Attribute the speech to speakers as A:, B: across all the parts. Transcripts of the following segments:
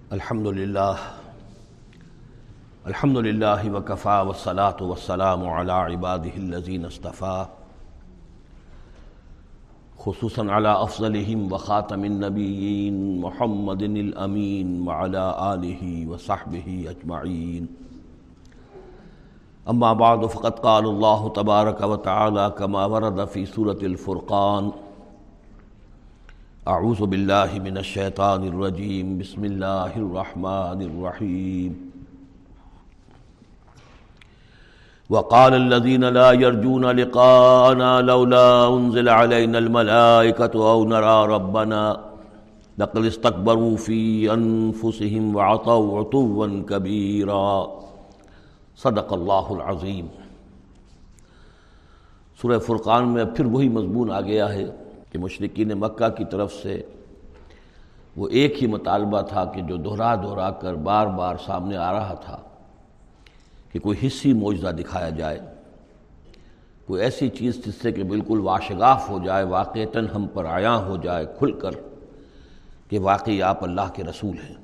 A: الحمد للہ وکفا والصلاة والسلام علی عباده الذین اصطفیٰ خصوصاً علی افضلہم وخاتم النبیین محمد الامین وعلی آلہ وصحبہ اجمعین اما بعد فقد قال اللہ تبارک وتعالی کما ورد فی سورة الفرقان اعوذ باللہ من الشیطان الرجیم بسم اللہ الرحمن الرحیم وقال الذين لا يرجون لقاءنا لولا انزل علينا الملائكة او نرى ربنا لقد استكبروا في انفسهم وعتوا عتوا كبيرا صدق اللہ العظیم۔ سورہ فرقان میں پھر وہی مضمون آ گیا ہے کہ مشرکین مکہ کی طرف سے وہ ایک ہی مطالبہ تھا کہ جو دہرا دہرا کر بار بار سامنے آ رہا تھا کہ کوئی حصی معجزہ دکھایا جائے، کوئی ایسی چیز جس سے کہ بالکل واشگاف ہو جائے، واقعتاً ہم پر عیاں ہو جائے کھل کر کہ واقعی آپ اللہ کے رسول ہیں۔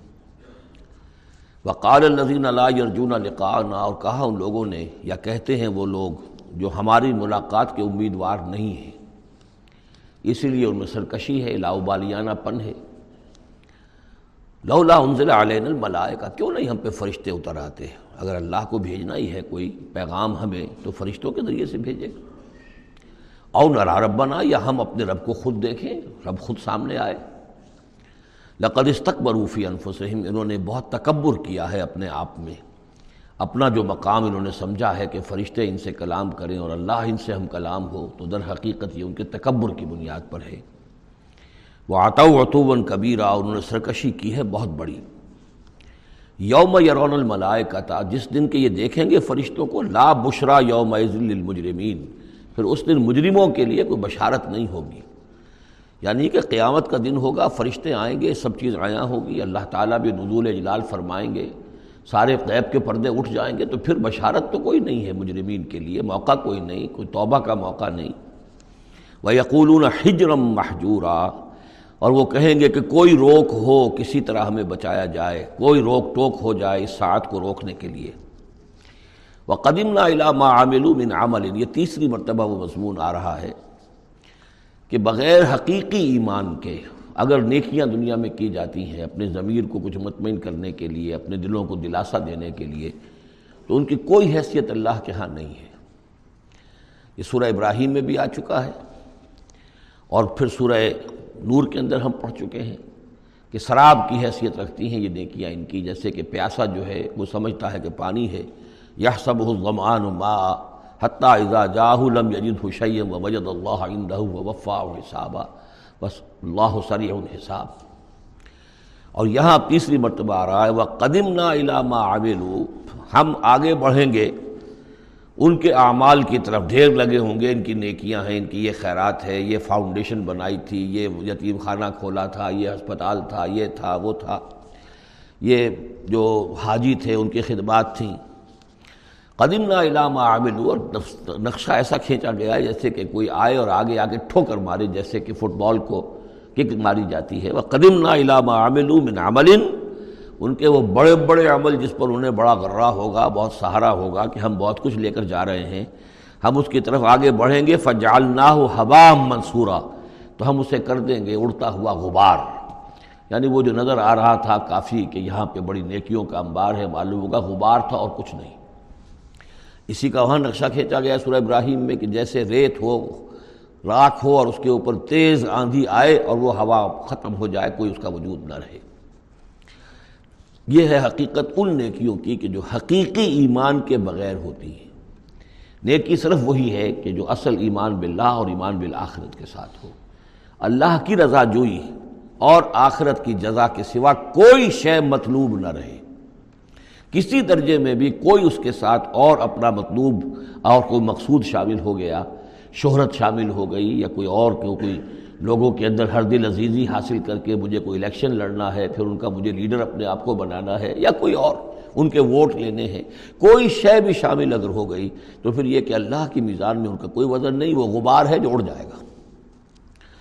A: وقال الذین لا یرجون لقاءنا، اور کہا ان لوگوں نے، یا کہتے ہیں وہ لوگ جو ہماری ملاقات کے امیدوار نہیں ہیں، اسی لیے ان میں سرکشی ہے، لاؤبالیانہ پن ہے۔ لولا انزل علینا الملائکہ، کیوں نہیں ہم پہ فرشتے اتر آتے؟ اگر اللہ کو بھیجنا ہی ہے کوئی پیغام ہمیں تو فرشتوں کے ذریعے سے بھیجے۔ او نرى ربنا، یا ہم اپنے رب کو خود دیکھیں، رب خود سامنے آئے۔ لقد استکبروا فی انفسہم، انہوں نے بہت تکبر کیا ہے اپنے آپ میں، اپنا جو مقام انہوں نے سمجھا ہے کہ فرشتے ان سے کلام کریں اور اللہ ان سے ہم کلام ہو، تو در حقیقت یہ ان کے تکبر کی بنیاد پر ہے۔ وعتوا عتوا کبیرا، انہوں نے سرکشی کی ہے بہت بڑی۔ یوم یرون الملائکۃ، جس دن کے یہ دیکھیں گے فرشتوں کو، لا بشرا یومئذ للمجرمین، پھر اس دن مجرموں کے لیے کوئی بشارت نہیں ہوگی۔ یعنی کہ قیامت کا دن ہوگا، فرشتے آئیں گے، سب چیز عیاں ہوگی، اللہ تعالیٰ بھی نزول جلال فرمائیں گے، سارے غیب کے پردے اٹھ جائیں گے، تو پھر بشارت تو کوئی نہیں ہے مجرمین کے لیے، موقع کوئی نہیں، کوئی توبہ کا موقع نہیں۔ وَيَقُولُونَ حِجْرًا مَحْجُورًا، اور وہ کہیں گے کہ کوئی روک ہو، کسی طرح ہمیں بچایا جائے، کوئی روک ٹوک ہو جائے اس ساعت کو روکنے کے لیے۔ وَقَدِمْنَا إِلَىٰ مَا عَمِلُوا مِنْ عَمَلٍ، یہ تیسری مرتبہ وہ مضمون آ رہا ہے کہ بغیر حقیقی ایمان کے اگر نیکیاں دنیا میں کی جاتی ہیں اپنے ضمیر کو کچھ مطمئن کرنے کے لیے، اپنے دلوں کو دلاسا دینے کے لیے، تو ان کی کوئی حیثیت اللہ کے ہاں نہیں ہے۔ یہ سورہ ابراہیم میں بھی آ چکا ہے، اور پھر سورہ نور کے اندر ہم پڑھ چکے ہیں کہ سراب کی حیثیت رکھتی ہیں یہ نیکیاں ان کی، جیسے کہ پیاسا جو ہے وہ سمجھتا ہے کہ پانی ہے، یحسبہ الظمآن ماء حتی اذا جاءہ لم یجدہ شیئا ووجد اللہ عندہ ووفاہ حسابا، بس اللہ سریع الحساب۔ اور یہاں تیسری مرتبہ آ رہا ہے وَقَدِمْنَا إِلَىٰ مَا عَمِلُوا، ہم آگے بڑھیں گے ان کے اعمال کی طرف، ڈھیر لگے ہوں گے، ان کی نیکیاں ہیں، ان کی یہ خیرات ہے، یہ فاؤنڈیشن بنائی تھی، یہ یتیم خانہ کھولا تھا، یہ ہسپتال تھا، یہ تھا وہ تھا، یہ جو حاجی تھے ان کی خدمات تھیں۔ قدمنا الی ما عملوا، اور نقشہ ایسا کھینچا گیا ہے جیسے کہ کوئی آئے اور آگے آ کے ٹھوکر مارے، جیسے کہ فٹ بال کو کک ماری جاتی ہے۔ وقدمنا الی ما عملوا من عمل، ان کے وہ بڑے بڑے عمل جس پر انہیں بڑا غرہ ہوگا، بہت سہارا ہوگا کہ ہم بہت کچھ لے کر جا رہے ہیں، ہم اس کی طرف آگے بڑھیں گے۔ فجعلناہ ھباء منثورا، تو ہم اسے کر دیں گے اڑتا ہوا غبار۔ یعنی وہ جو نظر آ رہا تھا کافی کہ یہاں پہ بڑی نیکیوں کا انبار ہے، معلوم ہوگا غبار تھا اور کچھ نہیں۔ اسی کا وہاں نقشہ کھینچا گیا سورہ ابراہیم میں کہ جیسے ریت ہو، راکھ ہو، اور اس کے اوپر تیز آندھی آئے اور وہ ہوا ختم ہو جائے، کوئی اس کا وجود نہ رہے۔ یہ ہے حقیقت ان نیکیوں کی کہ جو حقیقی ایمان کے بغیر ہوتی ہیں۔ نیکی صرف وہی ہے کہ جو اصل ایمان باللہ اور ایمان بالآخرت کے ساتھ ہو، اللہ کی رضا جوئی اور آخرت کی جزا کے سوا کوئی شے مطلوب نہ رہے، کسی درجے میں بھی کوئی اس کے ساتھ اور اپنا مطلوب اور کوئی مقصود شامل ہو گیا، شہرت شامل ہو گئی، یا کوئی اور کوئی لوگوں کے اندر ہر دل عزیزی حاصل کر کے مجھے کوئی الیکشن لڑنا ہے، پھر ان کا مجھے لیڈر اپنے آپ کو بنانا ہے، یا کوئی اور ان کے ووٹ لینے ہیں، کوئی شے بھی شامل اگر ہو گئی تو پھر یہ کہ اللہ کی میزان میں ان کا کوئی وزن نہیں، وہ غبار ہے جو اڑ جائے گا۔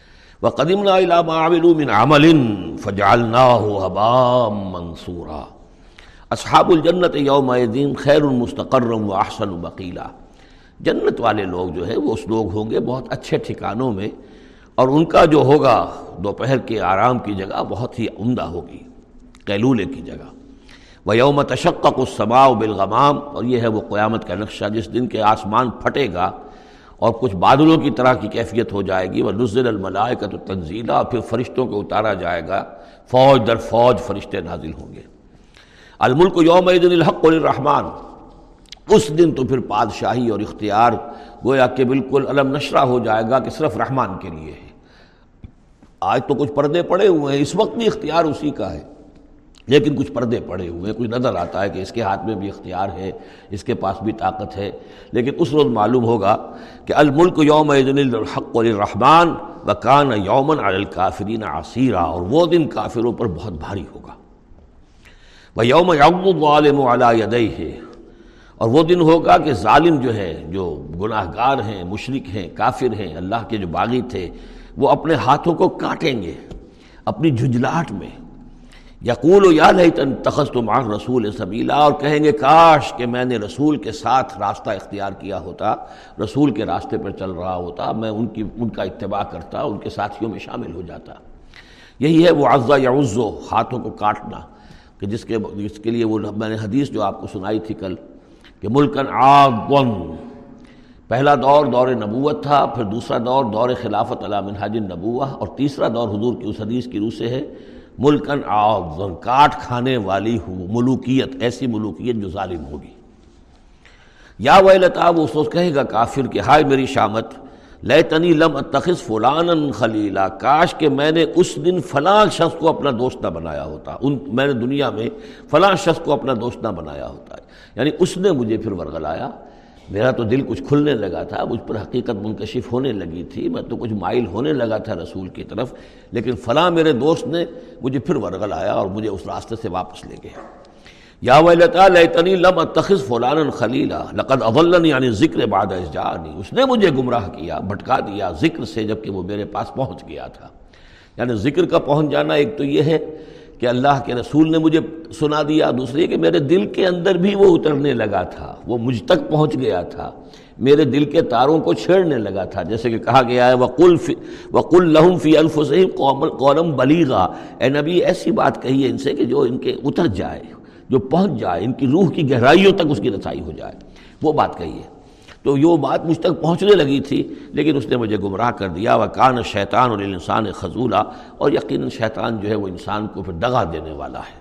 A: وَقَدِمْنَا إِلَىٰ مَا عَمِلُوا مِنْ عَمَلٍ فَجَعَلْنَاهُ هَبَاءً مَنْثُورًا۔ اصحاب الجنت یومئذ خیر مستقرا واحسن مقیلا، جنت والے لوگ جو ہے وہ اس لوگ ہوں گے بہت اچھے ٹھکانوں میں، اور ان کا جو ہوگا دوپہر کے آرام کی جگہ بہت ہی عمدہ ہوگی، قیلولے کی جگہ۔ وَيَوْمَ تَشَقَّقُ السَّمَاءُ بِالْغَمَامِ، اور یہ ہے وہ قیامت کا نقشہ جس دن کے آسمان پھٹے گا اور کچھ بادلوں کی طرح کی کیفیت ہو جائے گی۔ وَنُزِّلَ الْمَلَائِكَةُ تَنزِيلًا، اور پھر فرشتوں کو اتارا جائے گا، فوج در فوج فرشتے نازل ہوں گے۔ الملک یومئذ الحق للرحمن، اس دن تو پھر بادشاہی اور اختیار گویا کہ بالکل علم نشرہ ہو جائے گا کہ صرف رحمان کے لیے ہے۔ آج تو کچھ پردے پڑے ہوئے ہیں، اس وقت بھی اختیار اسی کا ہے، لیکن کچھ پردے پڑے ہوئے ہیں، کچھ نظر آتا ہے کہ اس کے ہاتھ میں بھی اختیار ہے، اس کے پاس بھی طاقت ہے، لیکن اس روز معلوم ہوگا کہ الملک یومئذ الحق للرحمن وکان یوما علی الکافرین عسیرا، اور وہ دن کافروں پر بہت بھاری ہوگا۔ وَيَوْمَ يَعْضُ الظَّالِمُ عَلَىٰ يَدَيْهِ، اور وہ دن ہوگا کہ ظالم جو ہے، جو گناہ گار ہیں، مشرک ہیں، کافر ہیں، اللہ کے جو باغی تھے، وہ اپنے ہاتھوں کو کاٹیں گے اپنی جھنجھلاہٹ میں۔ یقول یا لیتنی اتخذت مع الرسول سبیلا، اور کہیں گے کاش کہ میں نے رسول کے ساتھ راستہ اختیار کیا ہوتا، رسول کے راستے پر چل رہا ہوتا، میں ان کا اتباع کرتا، ان کے ساتھیوں میں شامل ہو جاتا۔ یہی ہے وہ عز یعز، ہاتھوں کو کاٹنا، کہ جس کے لیے وہ میں نے حدیث جو آپ کو سنائی تھی کل کہ ملکن عاضًا، پہلا دور دور نبوت تھا، پھر دوسرا دور دور خلافت علی منہاج النبوہ، اور تیسرا دور حضور کی اس حدیث کی روح سے ہے ملکن عاضًا، کاٹ کھانے والی ملوکیت، ایسی ملوکیت جو ظالم ہوگی۔ یا ویلتا، وہ اس وقت کہے گا کافر کہ ہائے میری شامت، لیتنی لم اتخذ فلانا خلیلا، کاش کہ میں نے اس دن فلاں شخص کو اپنا دوست نہ بنایا ہوتا، میں نے دنیا میں فلاں شخص کو اپنا دوست نہ بنایا ہوتا، یعنی اس نے مجھے پھر ورغلایا، میرا تو دل کچھ کھلنے لگا تھا، مجھ پر حقیقت منکشف ہونے لگی تھی، میں تو کچھ مائل ہونے لگا تھا رسول کی طرف، لیکن فلاں میرے دوست نے مجھے پھر ورغلایا اور مجھے اس راستے سے واپس لے گیا۔ یا ویلتا لیتنی لم اتخذ فلانا خلیلا لقد اضلنی عن الذکر بعد اذ جاءنی، اس نے مجھے گمراہ کیا، بھٹکا دیا ذکر سے جب کہ وہ میرے پاس پہنچ گیا تھا۔ یعنی ذکر کا پہنچ جانا ایک تو یہ ہے کہ اللہ کے رسول نے مجھے سنا دیا، دوسری کہ میرے دل کے اندر بھی وہ اترنے لگا تھا، وہ مجھ تک پہنچ گیا تھا، میرے دل کے تاروں کو چھیڑنے لگا تھا، جیسے کہ کہا گیا ہے وَقُلْ لَهُمْ فِي أَنفُسِهِمْ قَوْلًا بَلِيغًا، اے نبی ایسی بات کہیے ان سے کہ جو ان کے اتر جائے، جو پہنچ جائے، ان کی روح کی گہرائیوں تک اس کی رسائی ہو جائے، وہ بات کہیے۔ تو یہ بات مجھ تک پہنچنے لگی تھی، لیکن اس نے مجھے گمراہ کر دیا۔ وَكَانَ الشَّيْطَانُ لِلْإِنسَانِ خَذُولًا، اور یقیناً شیطان جو ہے وہ انسان کو پھر دغا دینے والا ہے۔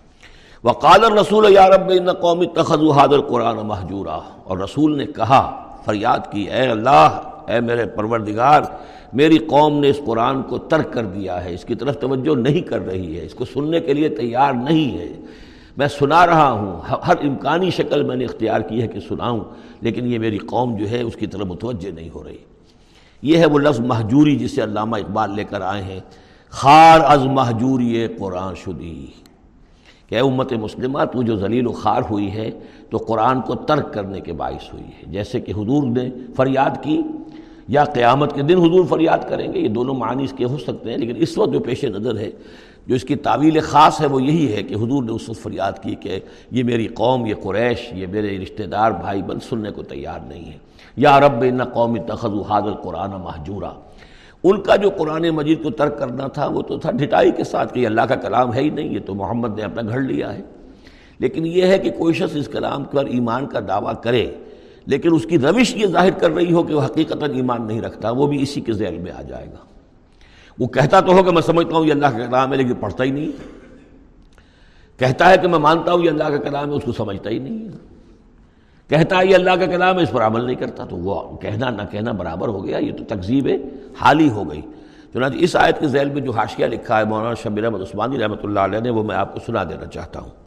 A: وَقَالَ الرَّسُولُ يَا رَبِّ إِنَّ قَوْمِي اتَّخَذُوا هَٰذَا الْقُرْآنَ مَهْجُورًا، اور رسول نے کہا، فریاد کی، اے اللہ، اے میرے پروردگار، میری قوم نے اس قرآن کو ترک کر دیا ہے، اس کی طرف توجہ نہیں کر رہی ہے، اس کو سننے کے لیے تیار نہیں ہے۔ میں سنا رہا ہوں، ہر امکانی شکل میں نے اختیار کی ہے کہ سناؤں، لیکن یہ میری قوم جو ہے اس کی طرف متوجہ نہیں ہو رہی۔ یہ ہے وہ لفظ مہجوری جسے علامہ اقبال لے کر آئے ہیں، خار از مہجوری قرآن شدی، کہ اے امت مسلمہ تو جو ذلیل و خوار ہوئی ہے تو قرآن کو ترک کرنے کے باعث ہوئی ہے۔ جیسے کہ حضور نے فریاد کی، یا قیامت کے دن حضور فریاد کریں گے، یہ دونوں معنی اس کے ہو سکتے ہیں، لیکن اس وقت جو پیش نظر ہے، جو اس کی تعویل خاص ہے، وہ یہی ہے کہ حضور نے اس وقت فریاد کی کہ یہ میری قوم، یہ قریش، یہ میرے رشتہ دار بھائی بند سننے کو تیار نہیں ہے۔ یا رب ان قوم اتخذوا هذا القرآن مہجورا، ان کا جو قرآن مجید کو ترک کرنا تھا وہ تو تھا ڈھٹائی کے ساتھ کہ یہ اللہ کا کلام ہے ہی نہیں، یہ تو محمد نے اپنا گھڑ لیا ہے۔ لیکن یہ ہے کہ کوئی شخص اس کلام پر ایمان کا دعویٰ کرے، لیکن اس کی روش یہ ظاہر کر رہی ہو کہ وہ حقیقتاً ایمان نہیں رکھتا، وہ بھی اسی کے ذیل میں آ جائے گا۔ وہ کہتا تو ہوگا میں سمجھتا ہوں یہ اللہ کا کلام ہے، لیکن پڑھتا ہی نہیں، کہتا ہے کہ میں مانتا ہوں یہ اللہ کا کلام ہے، اس کو سمجھتا ہی نہیں ہے، کہتا ہے یہ اللہ کا کلام ہے، اس پر عمل نہیں کرتا، تو وہ کہنا نہ کہنا برابر ہو گیا، یہ تو تکذیب حالی ہو گئی۔ چنانچہ اس آیت کے ذیل میں جو حاشیہ لکھا ہے مولانا شبیر احمد عثمانی رحمۃ اللہ علیہ نے، وہ میں آپ کو سنا دینا چاہتا ہوں۔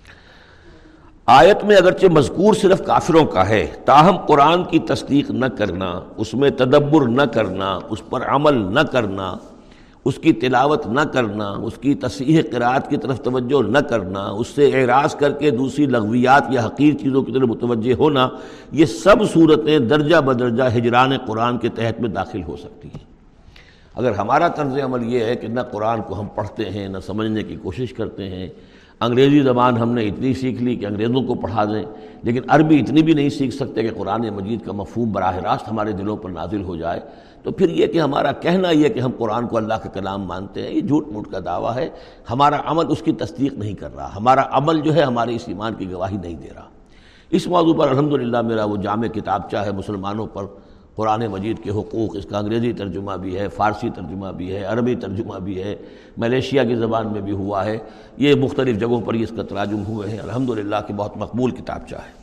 A: آیت میں اگرچہ مذکور صرف کافروں کا ہے، تاہم قرآن کی تصدیق نہ کرنا، اس میں تدبر نہ کرنا، اس پر عمل نہ کرنا، اس کی تلاوت نہ کرنا، اس کی تصحیح قرأت کی طرف توجہ نہ کرنا، اس سے اعراض کر کے دوسری لغویات یا حقیر چیزوں کی طرف متوجہ ہونا، یہ سب صورتیں درجہ بدرجہ ہجران قرآن کے تحت میں داخل ہو سکتی ہیں۔ اگر ہمارا طرز عمل یہ ہے کہ نہ قرآن کو ہم پڑھتے ہیں نہ سمجھنے کی کوشش کرتے ہیں، انگریزی زبان ہم نے اتنی سیکھ لی کہ انگریزوں کو پڑھا دیں، لیکن عربی اتنی بھی نہیں سیکھ سکتے کہ قرآن مجید کا مفہوم براہ راست ہمارے دلوں پر نازل ہو جائے، تو پھر یہ کہ ہمارا کہنا یہ کہ ہم قرآن کو اللہ کا کلام مانتے ہیں، یہ جھوٹ موٹ کا دعویٰ ہے، ہمارا عمل اس کی تصدیق نہیں کر رہا، ہمارا عمل جو ہے ہمارے اس ایمان کی گواہی نہیں دے رہا۔ اس موضوع پر الحمدللہ میرا وہ جامع کتابچہ ہے مسلمانوں پر قرآن مجید کے حقوق، اس کا انگریزی ترجمہ بھی ہے، فارسی ترجمہ بھی ہے، عربی ترجمہ بھی ہے، ملیشیا کی زبان میں بھی ہوا ہے، یہ مختلف جگہوں پر اس کا تراجم ہوئے ہیں، الحمدللہ کہ بہت مقبول کتابچہ ہے۔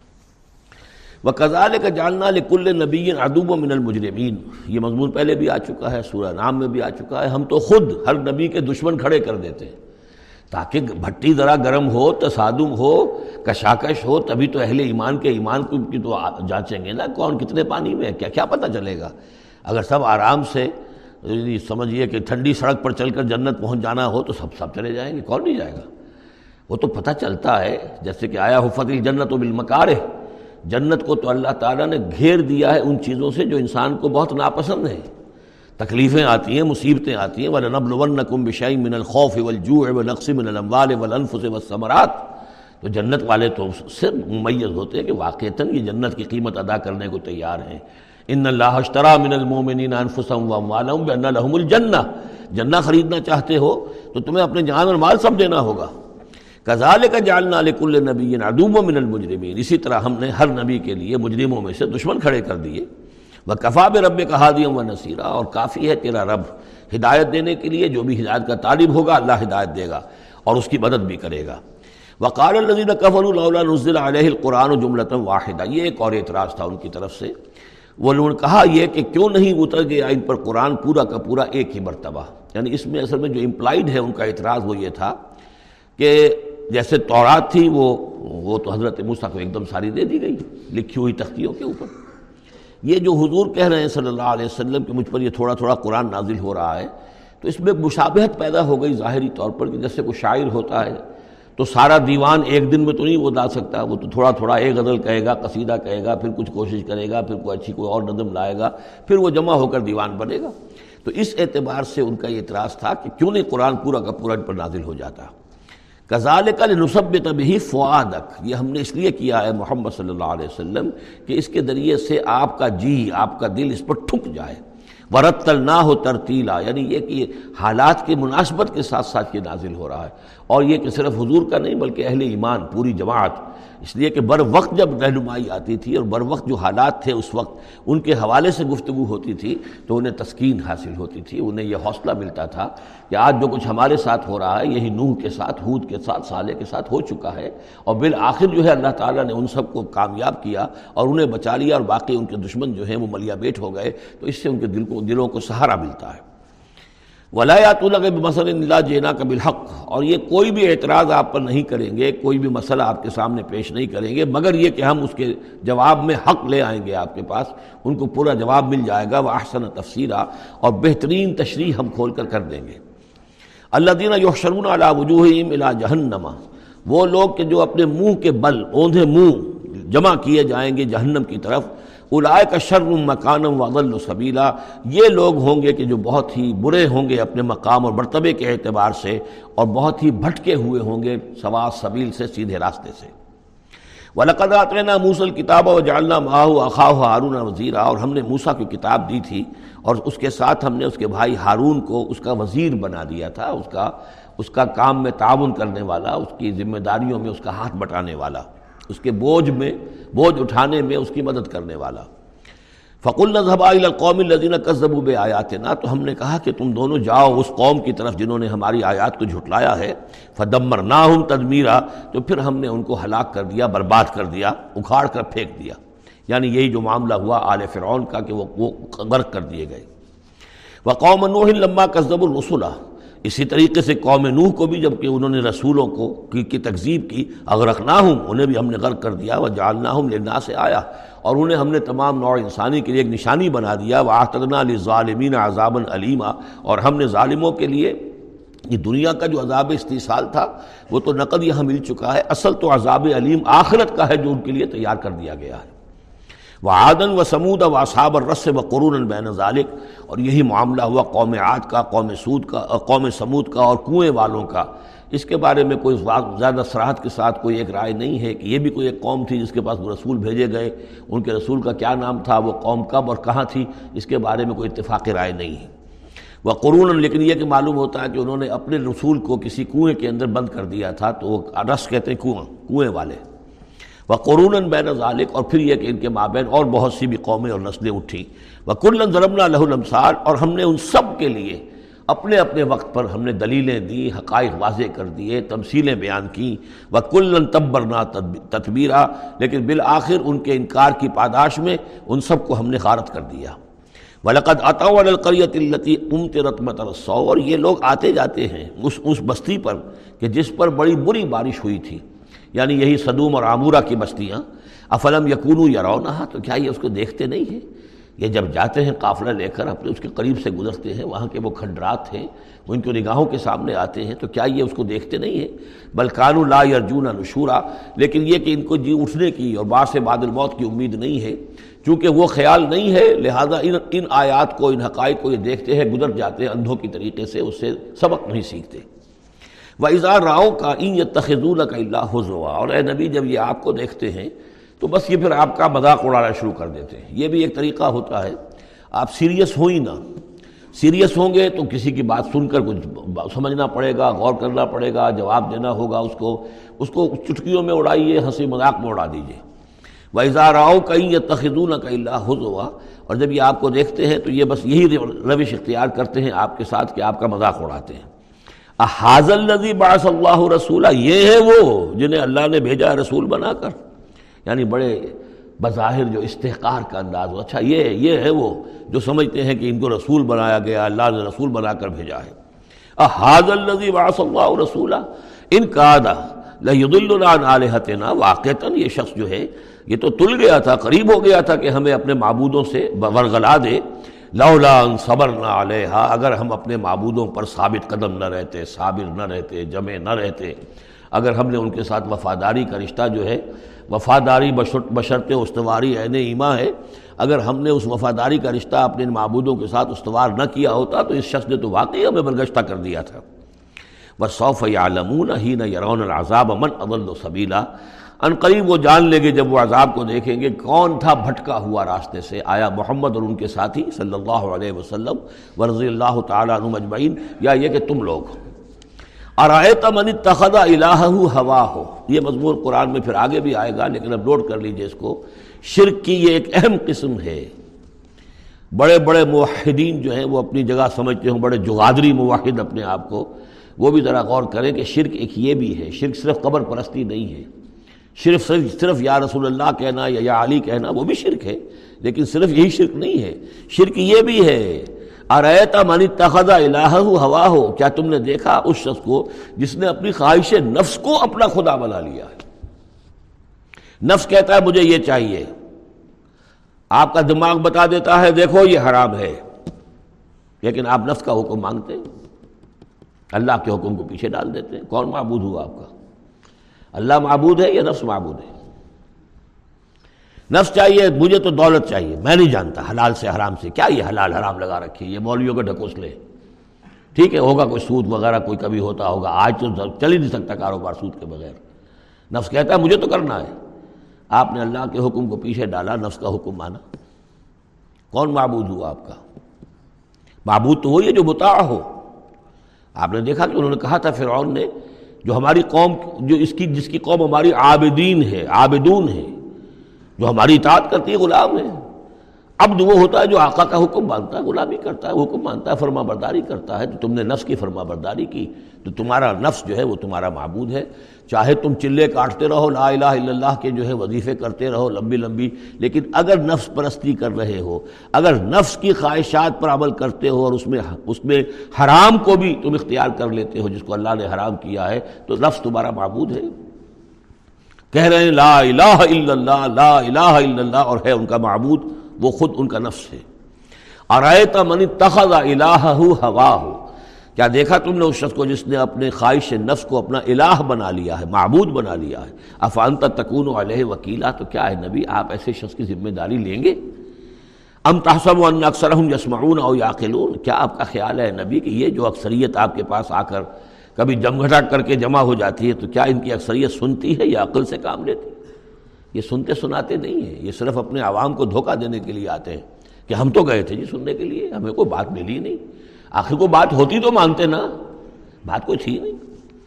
A: وَكَذَلِكَ جَعَلْنَا لِكُلِّ نَبِيٍّ عَدُوًّا مِّنَ الْمُجْرِمِينَ، یہ مضمون پہلے بھی آ چکا ہے، سورہ نام میں بھی آ چکا ہے، ہم تو خود ہر نبی کے دشمن کھڑے کر دیتے ہیں تاکہ بھٹی ذرا گرم ہو، تصادم ہو، کشاکش ہو، تبھی تو اہل ایمان کے ایمان کو کی تو جانچیں گے نا کون کتنے پانی میں ہے، کیا پتہ چلے گا۔ اگر سب آرام سے سمجھیے کہ ٹھنڈی سڑک پر چل کر جنت پہنچ جانا ہو تو سب چلے جائیں گے، کون نہیں جائے گا؟ وہ تو پتہ چلتا ہے، جیسے کہ آیا حفت الجنت بالمکارہ، جنت کو تو اللہ تعالیٰ نے گھیر دیا ہے ان چیزوں سے جو انسان کو بہت ناپسند ہیں، تکلیفیں آتی ہیں، مصیبتیں آتی ہیں، وَلَنَبْلُوَنَّكُمْ بِشَيْءٍ مِّنَ الْخَوْفِ وَالْجُوعِ وَنَقْصٍ مِّنَ الْأَمْوَالِ وَالْأَنفُسِ وَالثَّمَرَاتِ، تو جنت والے تو سے ممیز ہوتے ہیں کہ واقعتاً یہ جنت کی قیمت ادا کرنے کو تیار ہیں۔ ان اللہ اشترى من المؤمنین انفسهم واموالهم بان لهم الجنہ، جنہ خریدنا چاہتے ہو تو تمہیں اپنے جان اور مال سب دینا ہوگا۔ کذالک جعلنا لکل نبی عدوا من المجرمین، اسی طرح ہم نے ہر نبی کے لیے مجرموں میں سے دشمن کھڑے کر دیے۔ وکفیٰ بربک ہادیا ونصیرا، اور کافی ہے تیرا رب ہدایت دینے کے لیے، جو بھی ہدایت کا طالب ہوگا اللہ ہدایت دے گا اور اس کی مدد بھی کرے گا۔ وقال الذین کفروا لولا نزل علیہ القرآن جملۃ واحدہ، یہ ایک اور اعتراض تھا ان کی طرف سے، وہ لوگوں نے کہا یہ کہ کیوں نہیں اتر گیا ان پر قرآن پورا کا پورا ایک ہی مرتبہ، یعنی اس میں اصل میں جو امپلائڈ ہے ان کا اعتراض وہ یہ تھا کہ جیسے تورات تھی وہ تو حضرت موسیٰ کو ایک دم ساری دے دی گئی لکھی ہوئی تختیوں کے اوپر، یہ جو حضور کہہ رہے ہیں صلی اللہ علیہ وسلم کہ مجھ پر یہ تھوڑا تھوڑا قرآن نازل ہو رہا ہے، تو اس میں مشابہت پیدا ہو گئی ظاہری طور پر کہ جیسے کوئی شاعر ہوتا ہے تو سارا دیوان ایک دن میں تو نہیں وہ لا سکتا، وہ تو تھوڑا تھوڑا ایک غزل کہے گا، قصیدہ کہے گا، پھر کچھ کوشش کرے گا، پھر کوئی اچھی کوئی اور نظم لائے گا، پھر وہ جمع ہو کر دیوان بنے گا۔ تو اس اعتبار سے ان کا یہ اعتراض تھا کہ کیوں نہیں قرآن پورا کا پورا ان پر نازل ہو جاتا۔ کذالک لنثبت بہ فؤادک، یہ ہم نے اس لیے کیا ہے محمد صلی اللہ علیہ وسلم کہ اس کے ذریعے سے آپ کا جی، آپ کا دل اس پر ٹھک جائے۔ ورتلناہ ترتیلا، یعنی یہ کہ حالات کی مناسبت کے ساتھ ساتھ یہ نازل ہو رہا ہے، اور یہ کہ صرف حضور کا نہیں بلکہ اہل ایمان پوری جماعت، اس لیے کہ بر وقت جب رہنمائی آتی تھی اور بر وقت جو حالات تھے اس وقت ان کے حوالے سے گفتگو ہوتی تھی تو انہیں تسکین حاصل ہوتی تھی، انہیں یہ حوصلہ ملتا تھا کہ آج جو کچھ ہمارے ساتھ ہو رہا ہے یہی نوح کے ساتھ، ہود کے ساتھ، صالح کے ساتھ ہو چکا ہے، اور بالآخر جو ہے اللہ تعالیٰ نے ان سب کو کامیاب کیا اور انہیں بچا لیا، اور باقی ان کے دشمن جو ہیں وہ ملیا بیٹ ہو گئے، تو اس سے ان کے دلوں کو سہارا ملتا ہے۔ وَلَا يَأْتُونَكَ بِمَثَلٍ إِلَّا جِئْنَاكَ بِالْحَقِّ، اور یہ کوئی بھی اعتراض آپ پر نہیں کریں گے، کوئی بھی مسئلہ آپ کے سامنے پیش نہیں کریں گے مگر یہ کہ ہم اس کے جواب میں حق لے آئیں گے آپ کے پاس، ان کو پورا جواب مل جائے گا، وَأَحْسَنَ تَفْسِيرًا، اور بہترین تشریح ہم کھول کر دیں گے۔ الَّذِينَ يُحْشَرُونَ عَلَىٰ وُجُوهِهِمْ إِلَىٰ جَهَنَّمَ، وہ لوگ کہ جو اپنے منہ کے بل اوندھے منہ جمع کیے جائیں گے جہنم کی طرف، اولئک شر مکانا واضل سبیلا، یہ لوگ ہوں گے کہ جو بہت ہی برے ہوں گے اپنے مقام اور مرتبے کے اعتبار سے، اور بہت ہی بھٹکے ہوئے ہوں گے سوا سبیل سے، سیدھے راستے سے۔ وَلَقَدْ آتَيْنَا مُوسَى الْكِتَابَ وَجَعَلْنَا مَعَهُ أَخَاهُ هَارُونَ وَزِيرًا، اور ہم نے موسیٰ کی کتاب دی تھی اور اس کے ساتھ ہم نے اس کے بھائی ہارون کو اس کا وزیر بنا دیا تھا، اس کا کام میں تعاون کرنے والا، اس کی ذمہ داریوں میں اس کا ہاتھ بٹانے والا، اس کے بوجھ اٹھانے میں اس کی مدد کرنے والا۔ فَقُلْنَا اذْهَبَا إِلَى الْقَوْمِ الَّذِينَ كَذَّبُوا بِآيَاتِنَا، تو ہم نے کہا کہ تم دونوں جاؤ اس قوم کی طرف جنہوں نے ہماری آیات کو جھٹلایا ہے، فَدَمَّرْنَاهُمْ تَدْمِيرًا، تو پھر ہم نے ان کو ہلاک کر دیا، برباد کر دیا، اکھاڑ کر پھینک دیا، یعنی یہی جو معاملہ ہوا آل فرعون کا کہ وہ غرق کر دیے گئے۔ وَقَوْمَ نُوحٍ لَمَّا كَذَّبُوا الرُّسُلَ، اسی طریقے سے قوم نوح کو بھی جب کہ انہوں نے رسولوں کی تکذیب کی، اغرقناہم، انہیں بھی ہم نے غرق کر دیا، وجعلناہم للناس آیہ، اور انہیں ہم نے تمام نوع انسانی کے لیے ایک نشانی بنا دیا، واعتدنا للظالمین عذابا علیما، اور ہم نے ظالموں کے لیے یہ دنیا کا جو عذاب استیصال تھا وہ تو نقد یہاں مل چکا ہے، اصل تو عذاب علیم آخرت کا ہے جو ان کے لیے تیار کر دیا گیا ہے۔ وعادا وثمود واصحاب الرس وقرونا بین ذلک، اور یہی معاملہ ہوا قوم عاد کا، قوم سمود کا اور کنویں والوں کا۔ اس کے بارے میں کوئی زیادہ صراحت کے ساتھ کوئی ایک رائے نہیں ہے کہ یہ بھی کوئی ایک قوم تھی جس کے پاس رسول بھیجے گئے، ان کے رسول کا کیا نام تھا، وہ قوم کب اور کہاں تھی، اس کے بارے میں کوئی اتفاقی رائے نہیں ہے۔ وقرونا، لیکن یہ کہ معلوم ہوتا ہے کہ انہوں نے اپنے رسول کو کسی کنویں کے اندر بند کر دیا تھا، تو وہ رس کہتے ہیں کنویں والے۔ وقرونا بین ذالک، اور پھر یہ کہ ان کے مابین اور بہت سی بھی قومیں اور نسلیں اٹھیں۔ وکلا ضربنا لہ الامثال، اور ہم نے ان سب کے لیے اپنے اپنے وقت پر ہم نے دلیلیں دی، حقائق واضح کر دیے، تمثیلیں بیان کیں۔ وکلا تبرنا تتبیرا، لیکن بالآخر ان کے انکار کی پاداش میں ان سب کو ہم نے غارت کر دیا۔ وَلَقَدْ أَتَوْا عَلَى الْقَرْيَةِ الَّتِي أُمْطِرَتْ مَطَرَ السَّوْءِ، اور یہ لوگ آتے جاتے ہیں اس بستی پر کہ جس پر بڑی بری بارش ہوئی تھی، یعنی یہی سدوم اور عمورہ کی بستیاں۔ افلم یکونوا یرونہا، تو کیا یہ اس کو دیکھتے نہیں ہیں؟ یہ جب جاتے ہیں قافلہ لے کر اپنے اس کے قریب سے گزرتے ہیں، وہاں کے وہ کھنڈرات ہیں وہ ان کی نگاہوں کے سامنے آتے ہیں، تو کیا یہ اس کو دیکھتے نہیں ہیں؟ بل کانوا لا یرجون نشورا، لیکن یہ کہ ان کو جی اٹھنے کی اور بعد سے بعد الموت کی امید نہیں ہے، چونکہ وہ خیال نہیں ہے، لہذا ان آیات کو، ان حقائق کو یہ دیکھتے ہیں، گزر جاتے ہیں اندھوں کی طریقے سے، اس سے سبق نہیں سیکھتے۔ وَإِذَا رَأَوْكَ إِن يَتَّخِذُونَكَ إِلَّا هُزُوًا، اور اے نبی جب یہ آپ کو دیکھتے ہیں تو بس یہ پھر آپ کا مذاق اڑانا شروع کر دیتے ہیں۔ یہ بھی ایک طریقہ ہوتا ہے، آپ سیریس ہو ہی نہ، سیریس ہوں گے تو کسی کی بات سن کر کچھ سمجھنا پڑے گا، غور کرنا پڑے گا، جواب دینا ہوگا اس کو چٹکیوں میں اڑائیے، ہنسی مذاق میں اڑا دیجیے۔ وَإِذَا رَأَوْكَ إِن يَتَّخِذُونَكَ إِلَّا هُزُوًا، اور جب یہ آپ کو دیکھتے ہیں تو یہ بس یہی روش اختیار کرتے ہیں آپ کے ساتھ کہ آپ کا مذاق اڑاتے ہیں۔ اَهَٰذَا الَّذِي بَعَثَ اللَّهُ رَسُولًا، یہ ہے وہ جنہیں اللہ نے بھیجا رسول بنا کر، یعنی بڑے بظاہر جو استحقار کا انداز ہو، اچھا یہ ہے وہ جو سمجھتے ہیں کہ ان کو رسول بنایا گیا، اللہ نے رسول بنا کر بھیجا ہے۔ اَهَٰذَا الَّذِي بَعَثَ اللَّهُ رَسُولًا إِن كَادَ لَيُضِلُّنَا عَنْ آلِهَتِنَا، واقعتاً یہ شخص جو ہے یہ تو تل گیا تھا، قریب ہو گیا تھا کہ ہمیں اپنے معبودوں سے ورغلا دے۔ لولا ان صبرنا علیہا، اگر ہم اپنے معبودوں پر ثابت قدم نہ رہتے، صابر نہ رہتے، جمع نہ رہتے، اگر ہم نے ان کے ساتھ وفاداری کا رشتہ جو ہے، وفاداری بشرط استواری عین ایمان ہے، اگر ہم نے اس وفاداری کا رشتہ اپنے معبودوں کے ساتھ استوار نہ کیا ہوتا تو اس شخص نے تو واقعی ہمیں برگشتہ کر دیا تھا۔ وَسَوْفَ يَعْلَمُونَ حِينَ يَرَوْنَ الْعَذَابَ مَنْ أَضَلُّ سَبِيلًا، ان قریب وہ جان لیں گے جب وہ عذاب کو دیکھیں گے کون تھا بھٹکا ہوا راستے سے۔ آیا محمد اور ان کے ساتھی صلی اللہ علیہ وسلم ورضی اللہ تعالیٰ عنہم اجمعین، یا یہ کہ تم لوگ۔ ارأیت من اتخذ الہہ ہواہ، یہ مضمون قرآن میں پھر آگے بھی آئے گا، لیکن اب نوٹ کر لیجئے اس کو۔ شرک کی یہ ایک اہم قسم ہے۔ بڑے بڑے موحدین جو ہیں وہ اپنی جگہ سمجھتے ہیں، بڑے جغادری موحد اپنے آپ کو، وہ بھی ذرا غور کریں کہ شرک ایک یہ بھی ہے، شرک صرف قبر پرستی نہیں ہے، صرف یا رسول اللہ کہنا یا علی کہنا وہ بھی شرک ہے، لیکن صرف یہی شرک نہیں ہے، شرک یہ بھی ہے۔ ارأیت من اتخذ الہہ ہواہ، کیا تم نے دیکھا اس شخص کو جس نے اپنی خواہش نفس کو اپنا خدا بنا لیا ہے؟ نفس کہتا ہے مجھے یہ چاہیے، آپ کا دماغ بتا دیتا ہے دیکھو یہ حرام ہے، لیکن آپ نفس کا حکم مانگتے ہیں، اللہ کے حکم کو پیچھے ڈال دیتے ہیں۔ کون معبود ہوا آپ کا؟ اللہ معبود ہے یا نفس معبود ہے؟ نفس چاہیے مجھے تو دولت چاہیے، میں نہیں جانتا حلال سے حرام سے، کیا یہ حلال حرام لگا رکھی، یہ مولویوں کے ڈھکوسلے، ٹھیک ہے ہوگا کوئی سود وغیرہ کوئی کبھی ہوتا ہوگا، آج تو چل ہی نہیں سکتا کاروبار سود کے بغیر۔ نفس کہتا ہے مجھے تو کرنا ہے، آپ نے اللہ کے حکم کو پیچھے ڈالا، نفس کا حکم مانا۔ کون معبود ہوا آپ کا؟ معبود تو وہی ہے جو مطاع ہو۔ آپ نے دیکھا کہ انہوں نے کہا تھا فرعون نے، جو ہماری قوم جو جس کی قوم ہماری عابدین ہے، عابدون ہے، جو ہماری اطاعت کرتی ہے، غلام ہے۔ عبد وہ ہوتا ہے جو آقا کا حکم مانتا ہے، غلامی کرتا ہے، حکم مانتا ہے، فرما برداری کرتا ہے۔ تو تم نے نفس کی فرما برداری کی تو تمہارا نفس جو ہے وہ تمہارا معبود ہے۔ چاہے تم چلے کاٹتے رہو، لا الہ الا اللہ کے جو ہے وظیفے کرتے رہو لمبی لمبی، لیکن اگر نفس پرستی کر رہے ہو، اگر نفس کی خواہشات پر عمل کرتے ہو اور اس میں حرام کو بھی تم اختیار کر لیتے ہو جس کو اللہ نے حرام کیا ہے، تو نفس تمہارا معبود ہے۔ کہہ رہے ہیں لا الہ الا اللہ، لا الہ الا اللہ، اور ہے ان کا معبود وہ خود ان کا نفس ہے۔ ارأیت من اتخذ الہہ ہواہ، کیا دیکھا تم نے اس شخص کو جس نے اپنے خواہش نفس کو اپنا الہ بنا لیا ہے، معبود بنا لیا ہے؟ افانت تکون علیہ وکیلا، تو کیا ہے نبی آپ ایسے شخص کی ذمہ داری لیں گے؟ ام تحسب ان اکثرهم یسمعون او یعقلون، کیا آپ کا خیال ہے نبی کہ یہ جو اکثریت آپ کے پاس آ کر کبھی جمگھٹا کر کے جمع ہو جاتی ہے، تو کیا ان کی اکثریت سنتی ہے یا عقل سے کام لیتی ہے؟ یہ سنتے سناتے نہیں ہیں، یہ صرف اپنے عوام کو دھوکہ دینے کے لیے آتے ہیں کہ ہم تو گئے تھے جی سننے کے لیے، ہمیں کوئی بات ملی نہیں۔ آخر کو بات ہوتی تو مانتے نا، بات کوئی تھی نہیں۔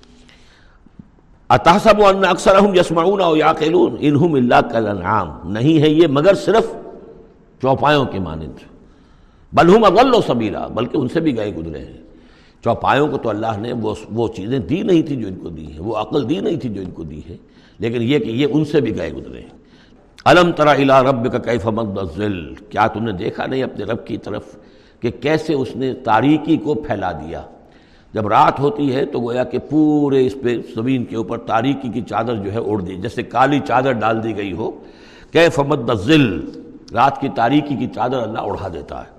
A: اتحسب ان اکثرهم یسمعون او یعقلون انہم الا کالانعام، نہیں ہے یہ مگر صرف چوپایوں کے مانند، بل ہم اضل سبیلا، بلکہ ان سے بھی گئے گزرے ہیں۔ چوپایوں کو تو اللہ نے وہ چیزیں دی نہیں تھی جو ان کو دی ہیں، وہ عقل دی نہیں تھی جو ان کو دی ہے، لیکن یہ کہ یہ ان سے بھی گئے گزرے ہیں۔ الم تر الی ربک کیف مد الظل، کیا تم نے دیکھا نہیں اپنے رب کی طرف کہ کیسے اس نے تاریکی کو پھیلا دیا؟ جب رات ہوتی ہے تو گویا کہ پورے اس پہ زمین کے اوپر تاریکی کی چادر جو ہے اوڑھ دی، جیسے کالی چادر ڈال دی گئی ہو۔ کیف مد الظل، رات کی تاریکی کی چادر اللہ اڑا دیتا ہے۔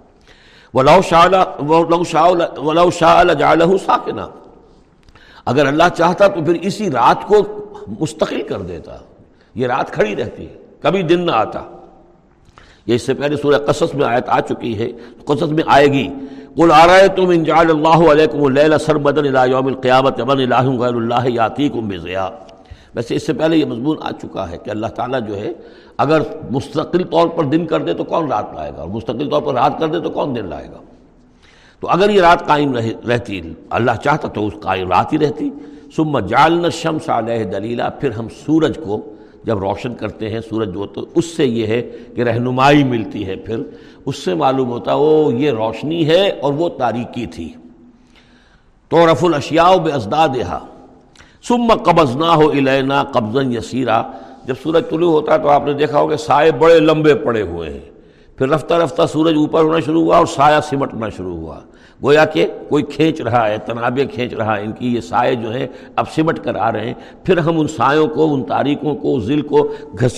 A: وَلَوْ شَاءَ لَجَعَلَهُ سَاكِنًا، اگر اللہ چاہتا تو پھر اسی رات کو مستقل کر دیتا، یہ رات کھڑی رہتی ہے، کبھی دن نہ آتا۔ یہ اس سے پہلے سورہ قصص میں آیت آ چکی ہے، قصص میں آئے گی۔ قُلْ أَرَأَيْتُمْ إِنْ جَعَلَ اللَّهُ عَلَيْكُمُ اللَّيْلَ سَرْمَدًا إِلَىٰ يَوْمِ الْقِيَامَةِ مَنْ إِلَٰهٌ غَيْرُ اللَّهِ يَأْتِيكُمْ بِضِيَاءٍ۔ ویسے اس سے پہلے یہ مضمون آ چکا ہے کہ اللہ تعالیٰ جو ہے اگر مستقل طور پر دن کر دے تو کون رات لائے گا، اور مستقل طور پر رات کر دے تو کون دن لائے گا؟ تو اگر یہ رات قائم رہتی، اللہ چاہتا تو اس قائم رات ہی رہتی۔ ثم جعلنا الشمس علیہ دلیلا، پھر ہم سورج کو جب روشن کرتے ہیں، سورج جو تو اس سے یہ ہے کہ رہنمائی ملتی ہے، پھر اس سے معلوم ہوتا وہ یہ روشنی ہے اور وہ تاریکی تھی۔ تعرف الاشیاء بازدادها ثم قبضناہ الینا قبضا یسیرا، جب سورج طلوع ہوتا ہے تو آپ نے دیکھا ہوگا سائے بڑے لمبے پڑے ہوئے ہیں، پھر رفتہ رفتہ سورج اوپر ہونا شروع ہوا اور سایہ سمٹنا شروع ہوا، گویا کہ کوئی کھینچ رہا ہے، تنابیں کھینچ رہا ہے ان کی، یہ سائے جو ہیں اب سمٹ کر آ رہے ہیں۔ پھر ہم ان سایوں کو، ان تاریکوں کو، ظل کو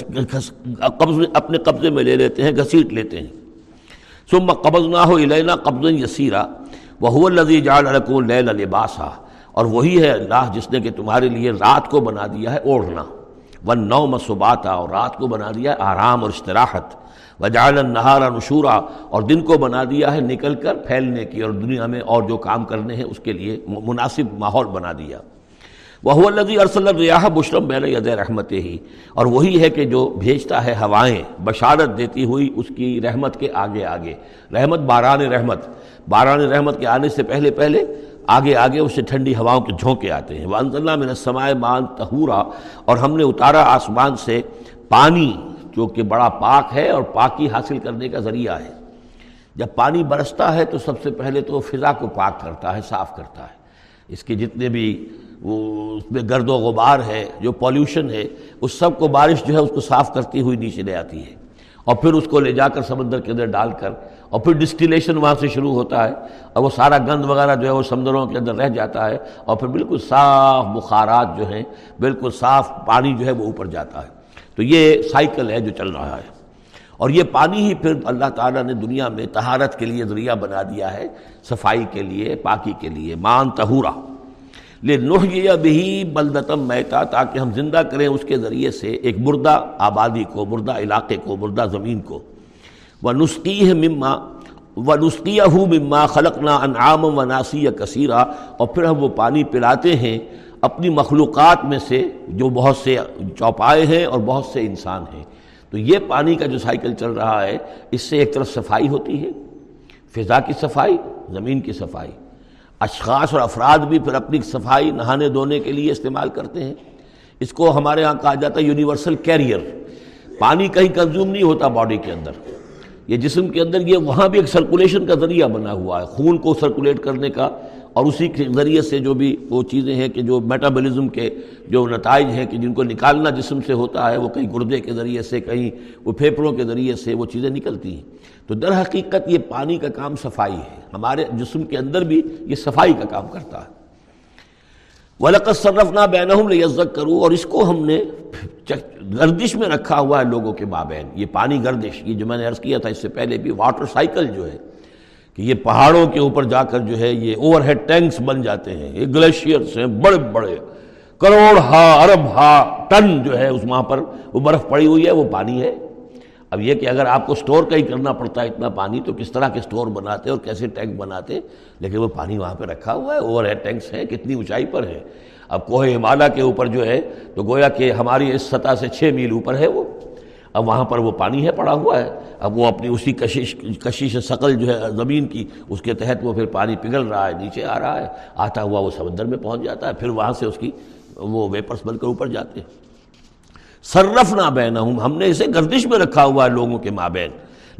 A: اپنے قبضے میں لے لیتے ہیں، گھسیٹ لیتے ہیں۔ ثم قبضناہ الینا قبضا یسیرا وہو الذی جعل لکم اللیل لباسا، اور وہی ہے اللہ جس نے کہ تمہارے لیے رات کو بنا دیا ہے اوڑھنا، والنوم سباتا، اور رات کو بنا دیا ہے آرام اور استراحت، وجعل النہار نشورا، اور دن کو بنا دیا ہے نکل کر پھیلنے کی، اور دنیا میں اور جو کام کرنے ہیں اس کے لیے مناسب ماحول بنا دیا۔ وَهُوَ الَّذِي أَرْسَلَ الرِّيَاحَ بُشْرًا بَيْنَ يَدَيْ رَحْمَتِهِ، اور وہی ہے کہ جو بھیجتا ہے ہوائیں بشارت دیتی ہوئی اس کی رحمت کے آگے آگے۔ رحمت باران رحمت، باران رحمت کے آنے سے پہلے پہلے آگے آگے اس سے ٹھنڈی ہواؤں کے جھونکے آتے ہیں۔ وَأَنزَلْنَا مِنَ السَّمَاءِ مَاءً طَهُورًا، اور ہم نے اتارا آسمان سے پانی جو کہ بڑا پاک ہے اور پاکی حاصل کرنے کا ذریعہ ہے۔ جب پانی برستا ہے تو سب سے پہلے تو فضا کو پاک کرتا ہے، صاف کرتا ہے، اس کے جتنے بھی اس میں گرد و غبار ہے، جو پولیوشن ہے، اس سب کو بارش جو ہے اس کو صاف کرتی ہوئی نیچے لے آتی ہے، اور پھر اس کو لے جا کر سمندر کے اندر ڈال کر، اور پھر ڈسٹیلیشن وہاں سے شروع ہوتا ہے، اور وہ سارا گند وغیرہ جو ہے وہ سمندروں کے اندر رہ جاتا ہے، اور پھر بالکل صاف بخارات جو ہیں، بالکل صاف پانی جو ہے وہ اوپر جاتا ہے۔ تو یہ سائیکل ہے جو چل رہا ہے، اور یہ پانی ہی پھر اللہ تعالیٰ نے دنیا میں طہارت کے لیے ذریعہ بنا دیا ہے، صفائی کے لیے، پاکی کے لیے، ماء طہورا لنحیی بہ بلدۃ میتا، تاکہ ہم زندہ کریں اس کے ذریعے سے ایک مردہ آبادی کو، مردہ علاقے کو، مردہ زمین کو۔ ونسقیہ مما خلقنا انعاما وناسیا کثیرا، اور پھر ہم وہ پانی پلاتے ہیں اپنی مخلوقات میں سے جو بہت سے چوپائے ہیں اور بہت سے انسان ہیں۔ تو یہ پانی کا جو سائیکل چل رہا ہے، اس سے ایک طرف صفائی ہوتی ہے، فضا کی صفائی، زمین کی صفائی، اشخاص اور افراد بھی پھر اپنی صفائی نہانے دھونے کے لیے استعمال کرتے ہیں۔ اس کو ہمارے ہاں کہا جاتا ہے یونیورسل کیریئر۔ پانی کہیں کنزیوم نہیں ہوتا باڈی کے اندر، یہ جسم کے اندر، یہ وہاں بھی ایک سرکولیشن کا ذریعہ بنا ہوا ہے، خون کو سرکولیٹ کرنے کا، اور اسی کے ذریعے سے جو بھی وہ چیزیں ہیں کہ جو میٹابولزم کے جو نتائج ہیں کہ جن کو نکالنا جسم سے ہوتا ہے، وہ کہیں گردے کے ذریعے سے، کہیں وہ پھیپھڑوں کے ذریعے سے وہ چیزیں نکلتی ہیں۔ تو در حقیقت یہ پانی کا کام صفائی ہے، ہمارے جسم کے اندر بھی یہ صفائی کا کام کرتا ہے۔ وَلَقَدْ صَرَّفْنَا بَيْنَهُمْ لِيَذَّكَّرُوا، اور اس کو ہم نے گردش میں رکھا ہوا ہے لوگوں کے مابین، یہ پانی گردش، یہ جو میں نے عرض کیا تھا اس سے پہلے بھی، واٹر سائیکل جو ہے کہ یہ پہاڑوں کے اوپر جا کر جو ہے یہ اوور ہیڈ ٹینکس بن جاتے ہیں، یہ گلیشیئرس ہیں بڑے بڑے، کروڑ ارب ٹن جو ہے اس وہاں پر وہ برف پڑی ہوئی ہے، وہ پانی ہے۔ اب یہ کہ اگر آپ کو سٹور کہیں کرنا پڑتا ہے اتنا پانی تو کس طرح کے سٹور بناتے اور کیسے ٹینک بناتے، لیکن وہ پانی وہاں پہ رکھا ہوا ہے، اوور ہیڈ ٹینکس ہیں، کتنی اونچائی پر ہے۔ اب کوہ ہمالیہ کے اوپر جو ہے تو گویا کہ ہماری اس سطح سے 6 میل اوپر ہے وہ، اب وہاں پر وہ پانی ہے پڑا ہوا ہے، اب وہ اپنی اسی کشش ثقل جو ہے زمین کی، اس کے تحت وہ پھر پانی پگھل رہا ہے، نیچے آ رہا ہے، آتا ہوا وہ سمندر میں پہنچ جاتا ہے، پھر وہاں سے اس کی وہ ویپرز بن کر اوپر جاتے ہیں۔ صرفنا بینہم، ہم نے اسے گردش میں رکھا ہوا ہے لوگوں کے مابین،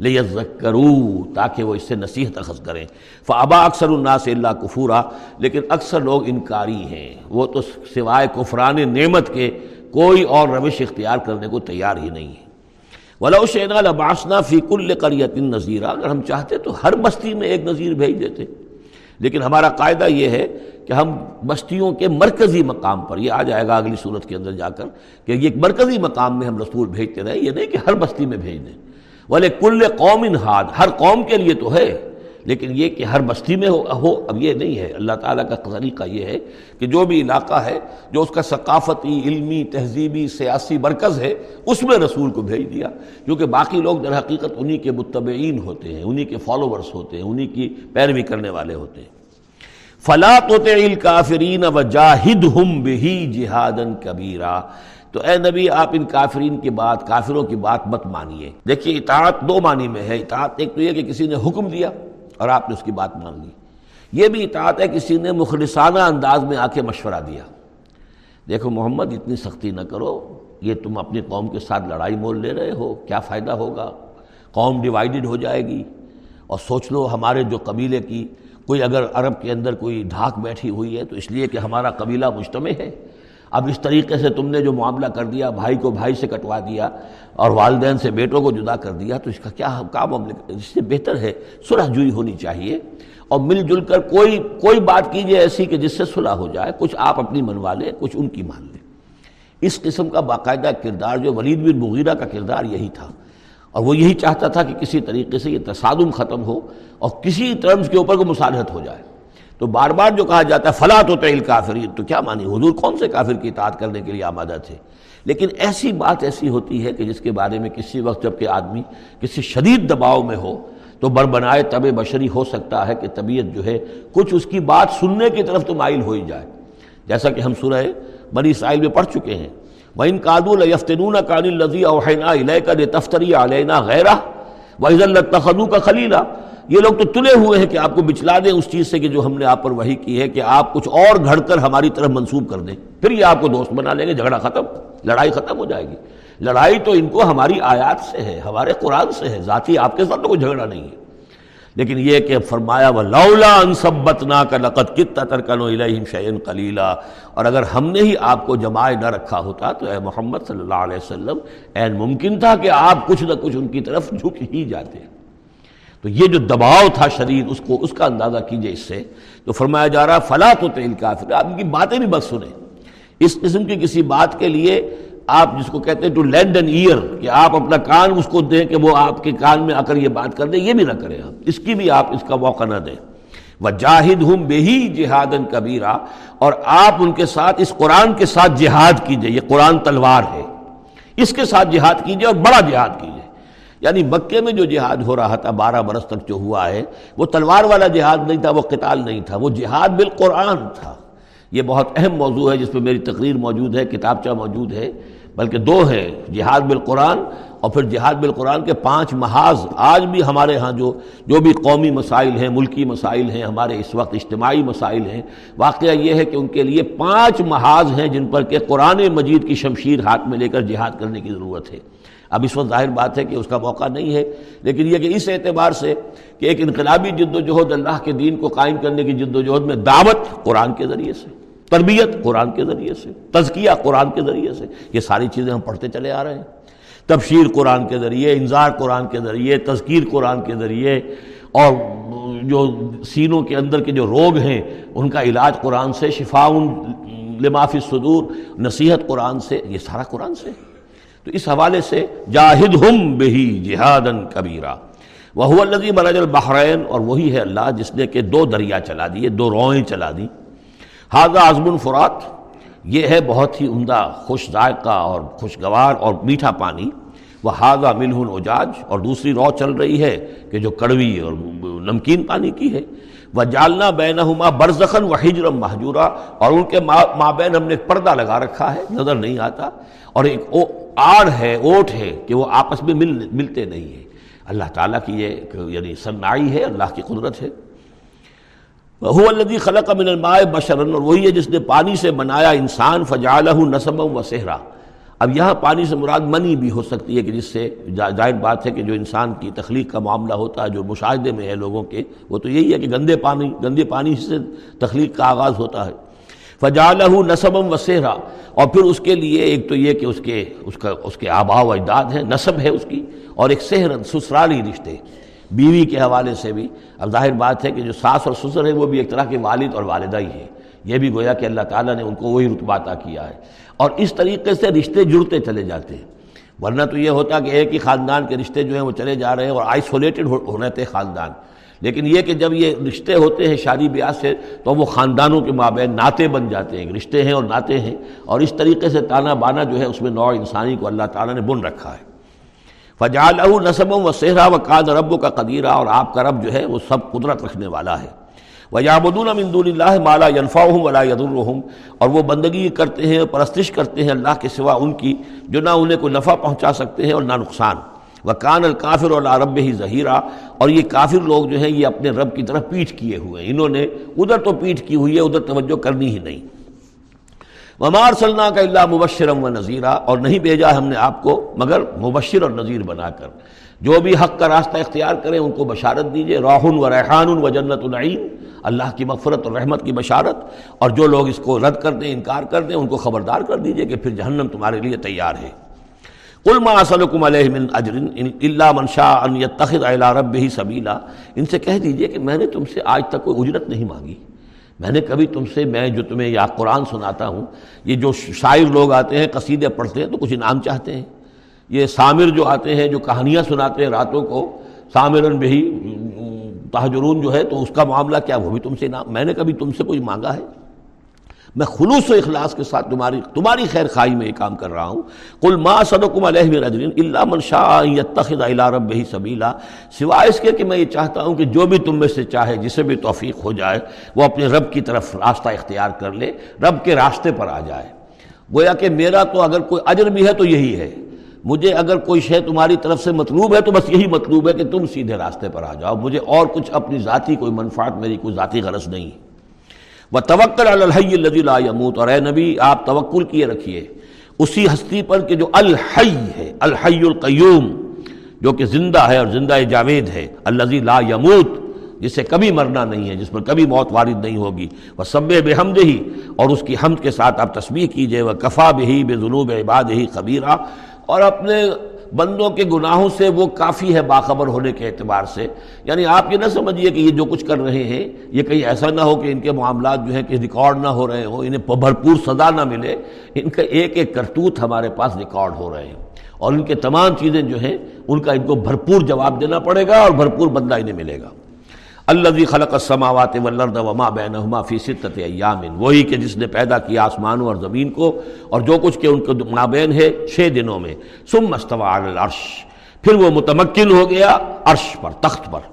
A: لیذکروا، تاکہ وہ اس سے نصیحت اخذ کریں۔ فابا اکثر الناس الا کفورا، لیکن اکثر لوگ انکاری ہیں، وہ تو سوائے کفران نعمت کے کوئی اور روش اختیار کرنے کو تیار ہی نہیں ہے۔ وَلَوْ شِئْنَا لَبَعَثْنَا فِي كُلِّ قَرْيَةٍ نَذِيرًا، اگر ہم چاہتے تو ہر بستی میں ایک نذیر بھیج دیتے، لیکن ہمارا قاعدہ یہ ہے کہ ہم بستیوں کے مرکزی مقام پر، یہ آ جائے گا اگلی صورت کے اندر جا کر، کہ یہ ایک مرکزی مقام میں ہم رسول بھیجتے رہے، یہ نہیں کہ ہر بستی میں بھیج دیں۔ وَلِكُلِّ قَوْمٍ ہَادٍ، ہر قوم کے لیے تو ہے، لیکن یہ کہ ہر بستی میں ہو اب یہ نہیں ہے۔ اللہ تعالیٰ کا طریقہ یہ ہے کہ جو بھی علاقہ ہے جو اس کا ثقافتی، علمی، تہذیبی، سیاسی مرکز ہے اس میں رسول کو بھیج دیا، کیونکہ باقی لوگ در حقیقت انہی کے متبعین ہوتے ہیں، انہی کے فالوورز ہوتے ہیں، انہی کی پیروی کرنے والے ہوتے ہیں۔ فَلَا تُطِعِ الْكَافِرِينَ وَجَاهِدْهُمْ بِهِ جِهَادًا كَبِيرًا، تو اے نبی آپ ان کافرین کی بات، کافروں کی بات مت مانیے۔ دیکھیے اطاعت دو معنی میں ہے، اطاعت ایک تو یہ کہ کسی نے حکم دیا اور آپ نے اس کی بات مان لی، یہ بھی اطاعت ہے کسی نے مخلصانہ انداز میں آ کے مشورہ دیا، دیکھو محمد اتنی سختی نہ کرو، یہ تم اپنی قوم کے ساتھ لڑائی مول لے رہے ہو، کیا فائدہ ہوگا، قوم ڈیوائیڈڈ ہو جائے گی، اور سوچ لو ہمارے جو قبیلے کی کوئی اگر عرب کے اندر کوئی دھاک بیٹھی ہوئی ہے تو اس لیے کہ ہمارا قبیلہ مجتمع ہے، اب اس طریقے سے تم نے جو معاملہ کر دیا، بھائی کو بھائی سے کٹوا دیا اور والدین سے بیٹوں کو جدا کر دیا، تو اس کا کیا معاملہ، اس سے بہتر ہے صلح جوئی ہونی چاہیے اور مل جل کر کوئی بات کیجیے ایسی کہ جس سے صلح ہو جائے، کچھ آپ اپنی منوا لیں، کچھ ان کی مان لیں۔ اس قسم کا باقاعدہ کردار جو ولید بن مغیرہ کا کردار یہی تھا، اور وہ یہی چاہتا تھا کہ کسی طریقے سے یہ تصادم ختم ہو اور کسی ٹرمز کے اوپر کو مصالحت ہو جائے۔ تو بار بار جو کہا جاتا ہے فَلَا تُطِعِ الْكَافِرِينَ، تو کیا مانی، حضور کون سے کافر کی اطاعت کرنے کے لیے آمادہ تھے؟ لیکن ایسی بات ایسی ہوتی ہے کہ جس کے بارے میں کسی وقت جب کہ آدمی کسی شدید دباؤ میں ہو تو بربنائے طب بشری ہو سکتا ہے کہ طبیعت جو ہے کچھ اس کی بات سننے کی طرف تو مائل ہو ہی جائے، جیسا کہ ہم سورہ بنی اسرائیل میں پڑھ چکے ہیں، وَإِن كَادُوا لَيَفْتِنُونَكَ عَنِ الَّذِي أَوْحَيْنَا إِلَيْكَ لِتَفْتَرِيَ عَلَيْنَا غَيْرَهُ وَإِذًا لَّاتَّخَذُوكَ خَلِيلًا، یہ لوگ تو تلے ہوئے ہیں کہ آپ کو بچلا دیں اس چیز سے کہ جو ہم نے آپ پر وحی کی ہے، کہ آپ کچھ اور گھڑ کر ہماری طرف منسوب کر دیں، پھر یہ آپ کو دوست بنا لیں گے، جھگڑا ختم، لڑائی ختم ہو جائے گی۔ لڑائی تو ان کو ہماری آیات سے ہے، ہمارے قرآن سے ہے، ذاتی آپ کے ساتھ تو کوئی جھگڑا نہیں ہے۔ لیکن یہ کہ فرمایا وَلَوْلَا أَن ثَبَّتْنَاكَ لَقَدْ كِدتَّ تَرْكَنُ إِلَيْهِمْ شَيْئًا قَلِيلًا، اور اگر ہم نے ہی آپ کو جمائے نہ رکھا ہوتا تو اے محمد صلی اللہ علیہ وسلم عین ممکن تھا کہ آپ کچھ نہ کچھ ان کی طرف جھک ہی جاتے۔ تو یہ جو دباؤ تھا شدید، اس کا اندازہ کیجئے اس سے، تو فرمایا جا رہا فَلَا تُطِعِ الْكَافِرِينَ، آپ ان کی باتیں بھی بس سنیں، اس قسم کی کسی بات کے لیے آپ جس کو کہتے ہیں ٹو لینڈ این ایئر، کہ آپ اپنا کان اس کو دیں کہ وہ آپ کے کان میں آ کر یہ بات کر دیں، یہ بھی نہ کریں آپ، اس کی بھی آپ اس کا موقع نہ دیں۔ وَجَاهِدْهُمْ بِهِ جِهَادًا كَبِيرًا، اور آپ ان کے ساتھ اس قرآن کے ساتھ جہاد کیجئے، یہ قرآن تلوار ہے، اس کے ساتھ جہاد کیجئے اور بڑا جہاد کیجئے۔ یعنی مکے میں جو جہاد ہو رہا تھا 12 برس تک جو ہوا ہے، وہ تلوار والا جہاد نہیں تھا، وہ قتال نہیں تھا، وہ جہاد بالقرآن تھا۔ یہ بہت اہم موضوع ہے جس پہ میری تقریر موجود ہے، کتابچہ موجود ہے، بلکہ 2 ہے، جہاد بالقرآن اور پھر جہاد بالقرآن کے 5 محاذ۔ آج بھی ہمارے ہاں جو بھی قومی مسائل ہیں، ملکی مسائل ہیں، ہمارے اس وقت اجتماعی مسائل ہیں، واقعہ یہ ہے کہ ان کے لیے 5 محاذ ہیں جن پر کہ قرآن مجید کی شمشیر ہاتھ میں لے کر جہاد کرنے کی ضرورت ہے۔ اب اس وقت ظاہر بات ہے کہ اس کا موقع نہیں ہے، لیکن یہ کہ اس اعتبار سے کہ ایک انقلابی جد و جہد، اللہ کے دین کو قائم کرنے کی جد و جہد میں دعوت قرآن کے ذریعے سے، تربیت قرآن کے ذریعے سے، تزکیہ قرآن کے ذریعے سے، یہ ساری چیزیں ہم پڑھتے چلے آ رہے ہیں۔ تبشیر قرآن کے ذریعے، انذار قرآن کے ذریعے، تذکیر قرآن کے ذریعے، اور جو سینوں کے اندر کے جو روگ ہیں ان کا علاج قرآن سے، شفاء لما فی الصدور، نصیحت قرآن سے، یہ سارا قرآن سے۔ تو اس حوالے سے جاہدہم بہ جہادا کبیرا۔ وَهُوَ الَّذِي مَرَجَ الْبَحْرَيْنِ، اور وہی ہے اللہ جس نے کہ دو دریا چلا دیے، دو روئیں چلا دی. هَذَا عَذْبٌ فُرَاتٌ، یہ ہے بہت ہی عمدہ خوش ذائقہ اور خوشگوار اور میٹھا پانی. وَهَذَا مِلْحٌ أُجَاجٌ، اور دوسری رو چل رہی ہے کہ جو کڑوی اور نمکین پانی کی ہے. وَجَعَلْنَا بَيْنَهُمَا بَرْزَخًا وَحِجْرًا مَحْجُورًا، اور ان کے مابین ہم نے ایک پردہ لگا رکھا ہے، نظر نہیں آتا، اور ایک آڑ ہے، اوٹ ہے کہ وہ آپس میں ملتے نہیں ہیں. اللہ تعالیٰ کی یہ یعنی صنائی ہے، اللہ کی قدرت ہے. وَهُوَ الَّذِي خَلَقَ مِنَ الْمَاءِ بَشَرًا، اور وہی ہے جس نے پانی سے بنایا انسان. فَجَعَلَهُ نَسَبًا وَسِحْرًا، اب یہاں پانی سے مراد منی بھی ہو سکتی ہے کہ جس سے ظاہر بات ہے کہ جو انسان کی تخلیق کا معاملہ ہوتا ہے، جو مشاہدے میں ہے لوگوں کے، وہ تو یہی ہے کہ گندے پانی سے تخلیق کا آغاز ہوتا ہے. فَجَعَلَهُ نَسَبًا وَسِحْرًا، اور پھر اس کے لیے ایک تو یہ کہ اس کے آباء و اجداد ہیں، نسب ہے اس کی، اور ایک سحرن سسرالی رشتے بیوی کے حوالے سے بھی. اب ظاہر بات ہے کہ جو ساس اور سسر ہے وہ بھی ایک طرح کے والد اور والدہ ہی ہیں، یہ بھی گویا کہ اللہ تعالیٰ نے ان کو وہی رتبہ عطا کیا ہے. اور اس طریقے سے رشتے جڑتے چلے جاتے ہیں، ورنہ تو یہ ہوتا کہ ایک ہی خاندان کے رشتے جو ہیں وہ چلے جا رہے ہیں اور آئسولیٹڈ ہو رہے تھے خاندان. لیکن یہ کہ جب یہ رشتے ہوتے ہیں شادی بیاہ سے تو وہ خاندانوں کے مابین ناطے بن جاتے ہیں، رشتے ہیں اور ناطے ہیں، اور اس طریقے سے تانا بانا جو ہے اس میں نوع انسانی کو اللہ تعالیٰ نے بن رکھا ہے. فَجَعَلَهُ نَسَبًا وَسِحْرًا وَكَانَ رَبُّكَ قَدِيرًا، اور آپ کا رب جو ہے وہ سب قدرت رکھنے والا ہے. وَيَعْبُدُونَ مِن دُونِ اللَّهِ مَا لَا يَنفَعُهُمْ وَلَا يَضُرُّهُمْ، اور وہ بندگی کرتے ہیں اور پرستش کرتے ہیں اللہ کے سوا ان کی جو نہ انہیں کوئی نفع پہنچا سکتے ہیں اور نہ نقصان. وَكَانَ الْكَافِرُ عَلَىٰ رَبِّهِ ظَهِيرًا، اور یہ کافر لوگ جو ہیں یہ اپنے رب کی طرف پیٹھ کیے ہوئے ہیں، انہوں نے ادھر تو پیٹھ کی ہوئی ہے، ادھر توجہ کرنی ہی نہیں. وَمَا أَرْسَلْنَاكَ إِلَّا مُبَشِّرًا وَنَذِيرًا، اور نہیں بھیجا ہم نے آپ کو مگر مبشر اور نذیر بنا کر. جو بھی حق کا راستہ اختیار کریں ان کو بشارت دیجئے. راح و ریحان و جنت النعیم، اللہ کی مغفرت اور رحمت کی بشارت. اور جو لوگ اس کو رد کر دیں، انکار کر دیں، ان کو خبردار کر دیجئے کہ پھر جہنم تمہارے لیے تیار ہے. قُلْ مَا أَسْأَلُكُمْ عَلَيْهِ مِنْ أَجْرٍ إِلَّا مَنْ شَاءَ أَنْ يَتَّخِذَ إِلَىٰ رَبِّهِ سَبِيلًا، ان سے کہہ دیجئے کہ میں نے تم سے آج تک کوئی اجرت نہیں مانگی. میں نے کبھی تم سے، میں جو تمہیں یا قرآن سناتا ہوں، یہ جو شاعر لوگ آتے ہیں قصیدے پڑھتے ہیں تو کچھ انعام چاہتے ہیں. یہ سامر جو آتے ہیں جو کہانیاں سناتے ہیں راتوں کو، سامرن بہی تہجرون جو ہے، تو اس کا معاملہ کیا، وہ بھی تم سے انعام. میں نے کبھی تم سے کوئی مانگا ہے؟ میں خلوص و اخلاص کے ساتھ تمہاری خیر خواہی میں یہ کام کر رہا ہوں. قل ما اسألکم علیہ من اجر الا من شاء ان یتخذ الی ربہ سبیلا، سوائے اس کے کہ میں یہ چاہتا ہوں کہ جو بھی تم میں سے چاہے، جسے بھی توفیق ہو جائے، وہ اپنے رب کی طرف راستہ اختیار کر لے، رب کے راستے پر آ جائے. گویا کہ میرا تو اگر کوئی اجر بھی ہے تو یہی ہے، مجھے اگر کوئی شے تمہاری طرف سے مطلوب ہے تو بس یہی مطلوب ہے کہ تم سیدھے راستے پر آ جاؤ، مجھے اور کچھ اپنی ذاتی کوئی منفعت، میری کوئی ذاتی غرض نہیں. وَتَوَكَّلْ عَلَى الْحَيِّ الَّذِي لَا يَمُوتُ، اور اے نبی آپ توکل کیے رکھیے اسی ہستی پر کہ جو الحی ہے، الحی القیوم، جو کہ زندہ ہے اور زندہ جاوید ہے. الذی لا یموت، جس سے کبھی مرنا نہیں ہے، جس پر کبھی موت وارد نہیں ہوگی. وَسَبِّحْ بِحَمْدِهِ، اور اس کی حمد کے ساتھ آپ تسبیح کیجئے. وَكَفَىٰ بِهِ بِذُنُوبِ عِبَادِهِ خَبِيرًا، اور اپنے بندوں کے گناہوں سے وہ کافی ہے باخبر ہونے کے اعتبار سے. یعنی آپ یہ نہ سمجھیے کہ یہ جو کچھ کر رہے ہیں یہ کہیں ایسا نہ ہو کہ ان کے معاملات جو ہیں کہ ریکارڈ نہ ہو رہے ہوں، انہیں بھرپور سزا نہ ملے. ان کا ایک ایک کرتوت ہمارے پاس ریکارڈ ہو رہے ہیں، اور ان کے تمام چیزیں جو ہیں ان کا ان کو بھرپور جواب دینا پڑے گا اور بھرپور بدلہ انہیں ملے گا. الذی خلق السماوات والارض وما بینہما فی ستۃ ایام، وہی کہ جس نے پیدا کیا آسمانوں اور زمین کو اور جو کچھ کہ ان کے مابین ہے 6 دنوں میں. ثم استوى علی العرش، پھر وہ متمکن ہو گیا عرش پر، تخت پر.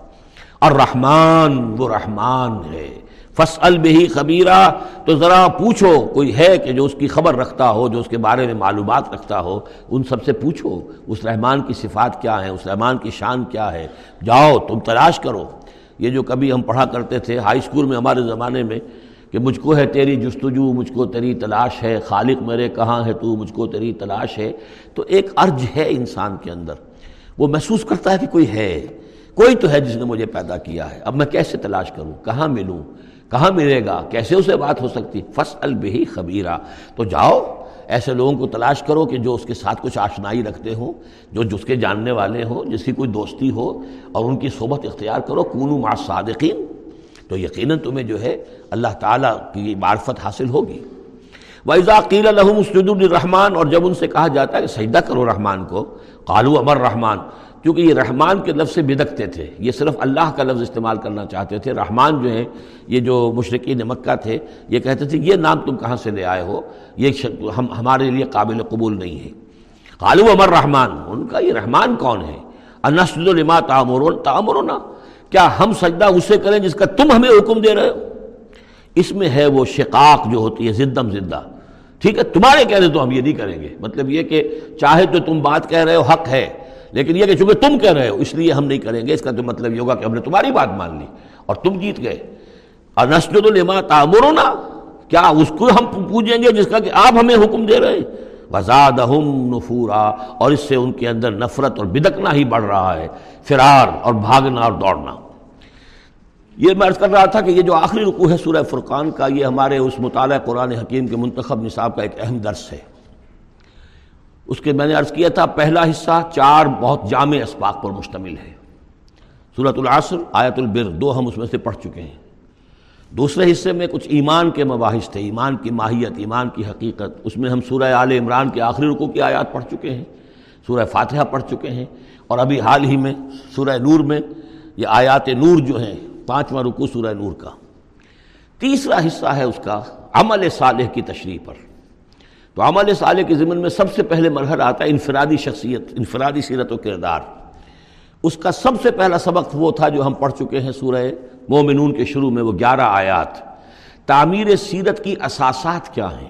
A: الرحمن، وہ رحمان ہے. فاسأل بہ خبیرا، تو ذرا پوچھو، کوئی ہے کہ جو اس کی خبر رکھتا ہو، جو اس کے بارے میں معلومات رکھتا ہو، ان سب سے پوچھو اس رحمان کی صفات کیا ہیں، اس رحمان کی شان کیا ہے. جاؤ تم تلاش کرو. یہ جو کبھی ہم پڑھا کرتے تھے ہائی اسکول میں ہمارے زمانے میں کہ مجھ کو ہے تیری جستجو، مجھ کو تیری تلاش ہے، خالق میرے کہاں ہے تو، مجھ کو تیری تلاش ہے. تو ایک ارج ہے انسان کے اندر، وہ محسوس کرتا ہے کہ کوئی تو ہے جس نے مجھے پیدا کیا ہے. اب میں کیسے تلاش کروں، کہاں ملوں، کہاں ملے گا، کیسے اسے بات ہو سکتی. فاسأل بہ خبیرا، تو جاؤ ایسے لوگوں کو تلاش کرو کہ جو اس کے ساتھ کچھ آشنائی رکھتے ہوں، جو جس کے جاننے والے ہوں، جس کی کوئی دوستی ہو، اور ان کی صحبت اختیار کرو. کونوا مع الصادقین، تو یقیناً تمہیں جو ہے اللہ تعالیٰ کی معرفت حاصل ہوگی. وَإِذَا قِيلَ لَهُمُ اسْجُدُوا لِلرَّحْمَنِ، اور جب ان سے کہا جاتا ہے کہ سجدہ کرو رحمان کو، قالوا امر رحمان، کیونکہ یہ رحمان کے لفظ سے بدکتے تھے، یہ صرف اللہ کا لفظ استعمال کرنا چاہتے تھے۔ رحمان جو ہیں یہ جو مشرکین مکہ تھے یہ کہتے تھے یہ نام تم کہاں سے لے آئے ہو، یہ ہمارے لیے قابل قبول نہیں ہے۔ قالوا امر رحمان، ان کا یہ رحمان کون ہے؟ انسجد لما تأمرنا، کیا ہم سجدہ اسے کریں جس کا تم ہمیں حکم دے رہے ہو؟ اس میں ہے وہ شقاق جو ہوتی ہے زدم زدہ، ٹھیک ہے تمہارے کہنے تو ہم یہ نہیں کریں گے، مطلب یہ کہ چاہے تو تم بات کہہ رہے ہو حق ہے، لیکن یہ کہ چونکہ تم کہہ رہے ہو اس لیے ہم نہیں کریں گے، اس کا تو مطلب یہ ہوگا کہ ہم نے تمہاری بات مان لی اور تم جیت گئے۔ انسجد لما تأمرنا، کیا اس کو ہم پوجیں گے جس کا کہ آپ ہمیں حکم دے رہے ہیں؟ وزادہم نفورا، اور اس سے ان کے اندر نفرت اور بدکنا ہی بڑھ رہا ہے، فرار اور بھاگنا اور دوڑنا۔ یہ میں عرض کر رہا تھا کہ یہ جو آخری رکوع ہے سورہ فرقان کا، یہ ہمارے اس مطالعہ قرآن حکیم کے منتخب نصاب کا ایک اہم درس ہے۔ اس کے میں نے عرض کیا تھا پہلا حصہ 4 بہت جامع اسباق پر مشتمل ہے۔ سورۃ العصر، آیت البر، 2 ہم اس میں سے پڑھ چکے ہیں۔ دوسرے حصے میں کچھ ایمان کے مباحث تھے، ایمان کی ماہیت، ایمان کی حقیقت، اس میں ہم سورہ آل عمران کے آخری رکوع کی آیات پڑھ چکے ہیں، سورہ فاتحہ پڑھ چکے ہیں، اور ابھی حال ہی میں سورہ نور میں یہ آیات نور جو ہیں 5واں رکوع سورہ نور کا۔ تیسرا حصہ ہے اس کا عمل صالح کی تشریح پر۔ تو عمل صالح کے ضمن میں سب سے پہلے مرحلہ آتا ہے انفرادی شخصیت، انفرادی سیرت و کردار۔ اس کا سب سے پہلا سبق وہ تھا جو ہم پڑھ چکے ہیں سورہ مومنون کے شروع میں، وہ 11 آیات۔ تعمیر سیرت کی اساسات کیا ہیں،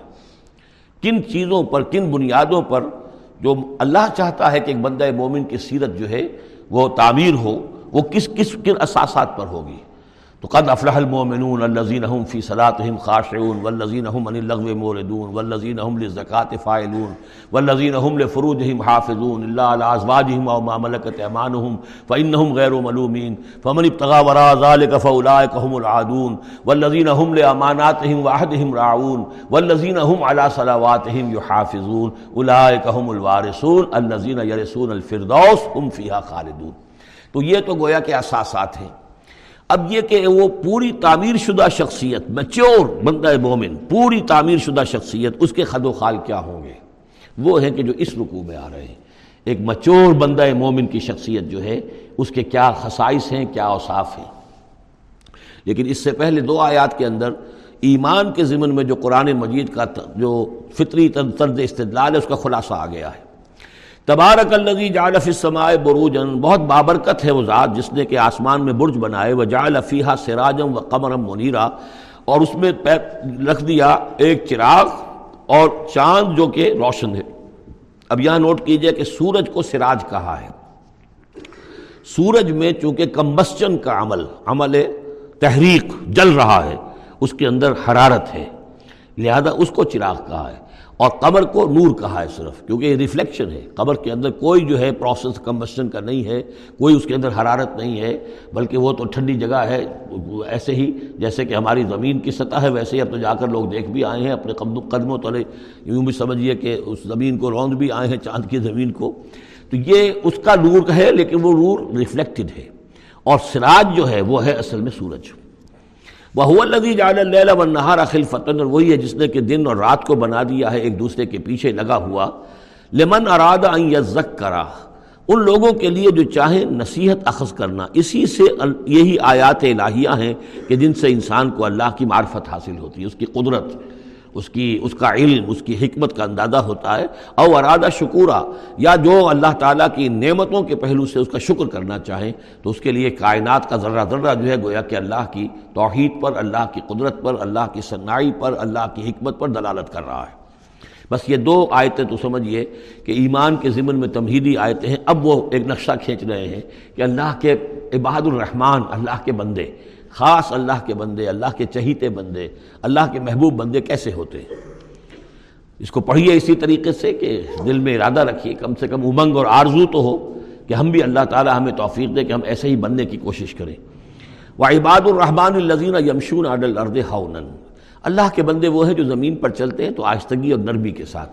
A: کن چیزوں پر، کن بنیادوں پر جو اللہ چاہتا ہے کہ ایک بندہ مومن کی سیرت جو ہے وہ تعمیر ہو، وہ کن اساسات پر ہوگی۔ تو قد افلح المؤمنون الذین هم فی صلاتهم خاشعون والذین هم عن اللغو معرضون والذین هم للزکاة فاعلون والذین هم لفروجهم حافظون الا علی ازواجهم او ما ملکت ایمانهم فانهم غیر ملومین فمن ابتغى وراء ذلك فاولئک هم العادون والذین هم لاماناتهم وعهدهم راعون والذین هم علی صلواتهم یحافظون اولئک هم الوارثون الذین یرثون الفردوس هم فیها خالدون۔ تو یہ تو گویا کہ اساسات ہیں۔ اب یہ کہ وہ پوری تعمیر شدہ شخصیت، میچور بندہ مومن، پوری تعمیر شدہ شخصیت، اس کے خد و خال کیا ہوں گے، وہ ہیں کہ جو اس رکوع میں آ رہے ہیں۔ ایک میچور بندہ مومن کی شخصیت جو ہے اس کے کیا خصائص ہیں، کیا اوصاف ہیں۔ لیکن اس سے پہلے 2 آیات کے اندر ایمان کے ضمن میں جو قرآن مجید کا جو فطری طرز استدلال ہے اس کا خلاصہ آ گیا ہے۔ تبارک الذی جعل فی السماء بروجا، بہت بابرکت ہے وہ ذات جس نے کہ آسمان میں برج بنائے، وجعل فیہا سراجا وقمرا منیرا، اور اس میں رکھ دیا ایک چراغ اور چاند جو کہ روشن ہے۔ اب یہاں نوٹ کیجئے کہ سورج کو سراج کہا ہے۔ سورج میں چونکہ کمبسچن کا عمل تحریک، جل رہا ہے، اس کے اندر حرارت ہے، لہذا اس کو چراغ کہا ہے، اور قمر کو نور کہا ہے صرف، کیونکہ یہ ریفلیکشن ہے۔ قمر کے اندر کوئی جو ہے پروسیس کمبسشن کا نہیں ہے، کوئی اس کے اندر حرارت نہیں ہے، بلکہ وہ تو ٹھنڈی جگہ ہے، ایسے ہی جیسے کہ ہماری زمین کی سطح ہے ویسے ہی اب تو جا کر لوگ دیکھ بھی آئے ہیں اپنے قدموں تلے، یوں بھی سمجھیے کہ اس زمین کو روند بھی آئے ہیں، چاند کی زمین کو۔ تو یہ اس کا نور ہے، لیکن وہ نور ریفلیکٹڈ ہے، اور سراج جو ہے وہ ہے اصل میں سورج۔ وَهُوَ الَّذِي جَعَلَ اللَّيْلَ وَالنَّهَارَ خِلْفَةً، اور وہی ہے جس نے کہ دن اور رات کو بنا دیا ہے ایک دوسرے کے پیچھے لگا ہوا، لِمَنْ أَرَادَ أَنْ يَذَّكَّرَ، ان لوگوں کے لیے جو چاہیں نصیحت اخذ کرنا۔ اسی سے یہی آیات الہیہ ہیں کہ جن سے انسان کو اللہ کی معرفت حاصل ہوتی ہے، اس کی قدرت، اس کا علم، اس کی حکمت کا اندازہ ہوتا ہے۔ او ارادہ شکورا، یا جو اللہ تعالیٰ کی نعمتوں کے پہلو سے اس کا شکر کرنا چاہیں تو اس کے لیے کائنات کا ذرہ ذرہ جو ہے گویا کہ اللہ کی توحید پر، اللہ کی قدرت پر، اللہ کی صنائی پر، اللہ کی حکمت پر دلالت کر رہا ہے۔ بس یہ 2 آیتیں تو سمجھیے کہ ایمان کے ضمن میں تمہیدی آیتیں ہیں۔ اب وہ ایک نقشہ کھینچ رہے ہیں کہ اللہ کے عباد الرحمن، اللہ کے بندے، خاص اللہ کے بندے، اللہ کے چہیتے بندے، اللہ کے محبوب بندے کیسے ہوتے ہیں۔ اس کو پڑھیے اسی طریقے سے کہ دل میں ارادہ رکھیے، کم سے کم امنگ اور آرزو تو ہو کہ ہم بھی اللہ تعالی ہمیں توفیق دے کہ ہم ایسے ہی بننے کی کوشش کریں۔ وعباد الرحمن الذین یمشون علی الارض ہونا، اللہ کے بندے وہ ہیں جو زمین پر چلتے ہیں تو آہستگی اور نرمی کے ساتھ۔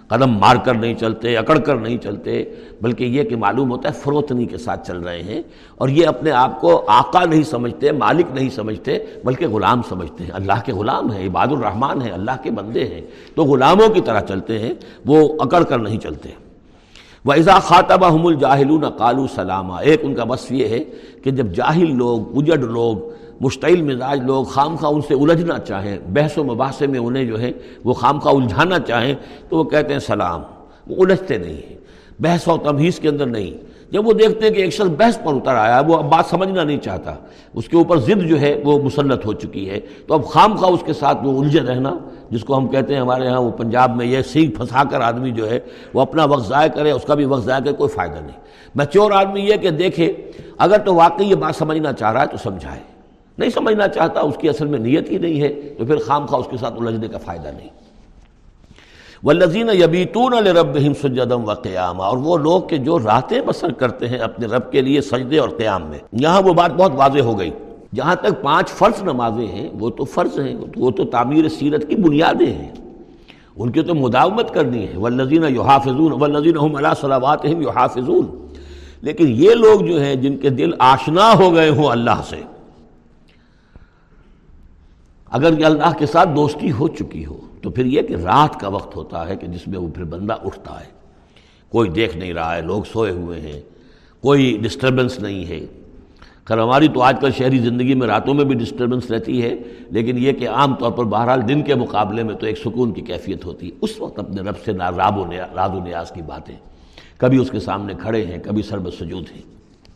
A: قدم مار کر نہیں چلتے، اکڑ کر نہیں چلتے، بلکہ یہ کہ معلوم ہوتا ہے فروتنی کے ساتھ چل رہے ہیں، اور یہ اپنے آپ کو آقا نہیں سمجھتے، مالک نہیں سمجھتے، بلکہ غلام سمجھتے ہیں، اللہ کے غلام ہیں، عباد الرحمن ہیں، اللہ کے بندے ہیں، تو غلاموں کی طرح چلتے ہیں، وہ اکڑ کر نہیں چلتے۔ وَإِذَا خَاطَبَهُمُ الْجَاهِلُونَ قَالُوا سَلَامًا، ایک ان کا وصف یہ ہے کہ جب جاہل لوگ، اجڑ لوگ، مشتعل مزاج لوگ خام خواہ ان سے الجھنا چاہیں، بحث و مباحثے میں انہیں جو ہے وہ خام خواہ الجھانا چاہیں، تو وہ کہتے ہیں سلام، وہ الجھتے نہیں ہیں، بحث و تمہیز کے اندر نہیں۔ جب وہ دیکھتے ہیں کہ ایک شخص بحث پر اتر آیا ہے، وہ اب بات سمجھنا نہیں چاہتا، اس کے اوپر ضد جو ہے وہ مسلط ہو چکی ہے، تو اب خام خواہ اس کے ساتھ وہ الجھے رہنا، جس کو ہم کہتے ہیں ہمارے ہاں وہ پنجاب میں یہ سینگ پھنسا کر آدمی جو ہے وہ اپنا وقت ضائع کرے، اس کا بھی وقت ضائع کرے، کوئی فائدہ نہیں۔ میچور آدمی یہ کہ دیکھے اگر تو واقعی یہ بات سمجھنا چاہ رہا ہے تو سمجھائے، نہیں سمجھنا چاہتا، اس کی اصل میں نیت ہی نہیں ہے، تو پھر خام خواہ اس کے ساتھ الجھنے کا فائدہ نہیں۔ والذین یبیتون لربہم سجدا وقیاما، اور وہ لوگ کہ جو راتیں بسر کرتے ہیں اپنے رب کے لیے سجدے اور قیام میں۔ یہاں وہ بات بہت واضح ہو گئی، جہاں تک 5 فرض نمازیں ہیں وہ تو فرض ہیں، وہ تو تعمیر سیرت کی بنیادیں ہیں، ان کی تو مداومت کرنی ہے۔ والذین یحافظون والذین هم علی صلواتہم یحافظون، لیکن یہ لوگ جو ہیں جن کے دل آشنا ہو گئے ہوں اللہ سے، اگر یہ اللہ کے ساتھ دوستی ہو چکی ہو، تو پھر یہ کہ رات کا وقت ہوتا ہے کہ جس میں وہ پھر بندہ اٹھتا ہے، کوئی دیکھ نہیں رہا ہے، لوگ سوئے ہوئے ہیں، کوئی ڈسٹربنس نہیں ہے۔ خیر ہماری تو آج کل شہری زندگی میں راتوں میں بھی ڈسٹربنس رہتی ہے، لیکن یہ کہ عام طور پر بہرحال دن کے مقابلے میں تو ایک سکون کی کیفیت ہوتی ہے، اس وقت اپنے رب سے راز و نیاز کی باتیں، کبھی اس کے سامنے کھڑے ہیں، کبھی سر بسجود ہیں۔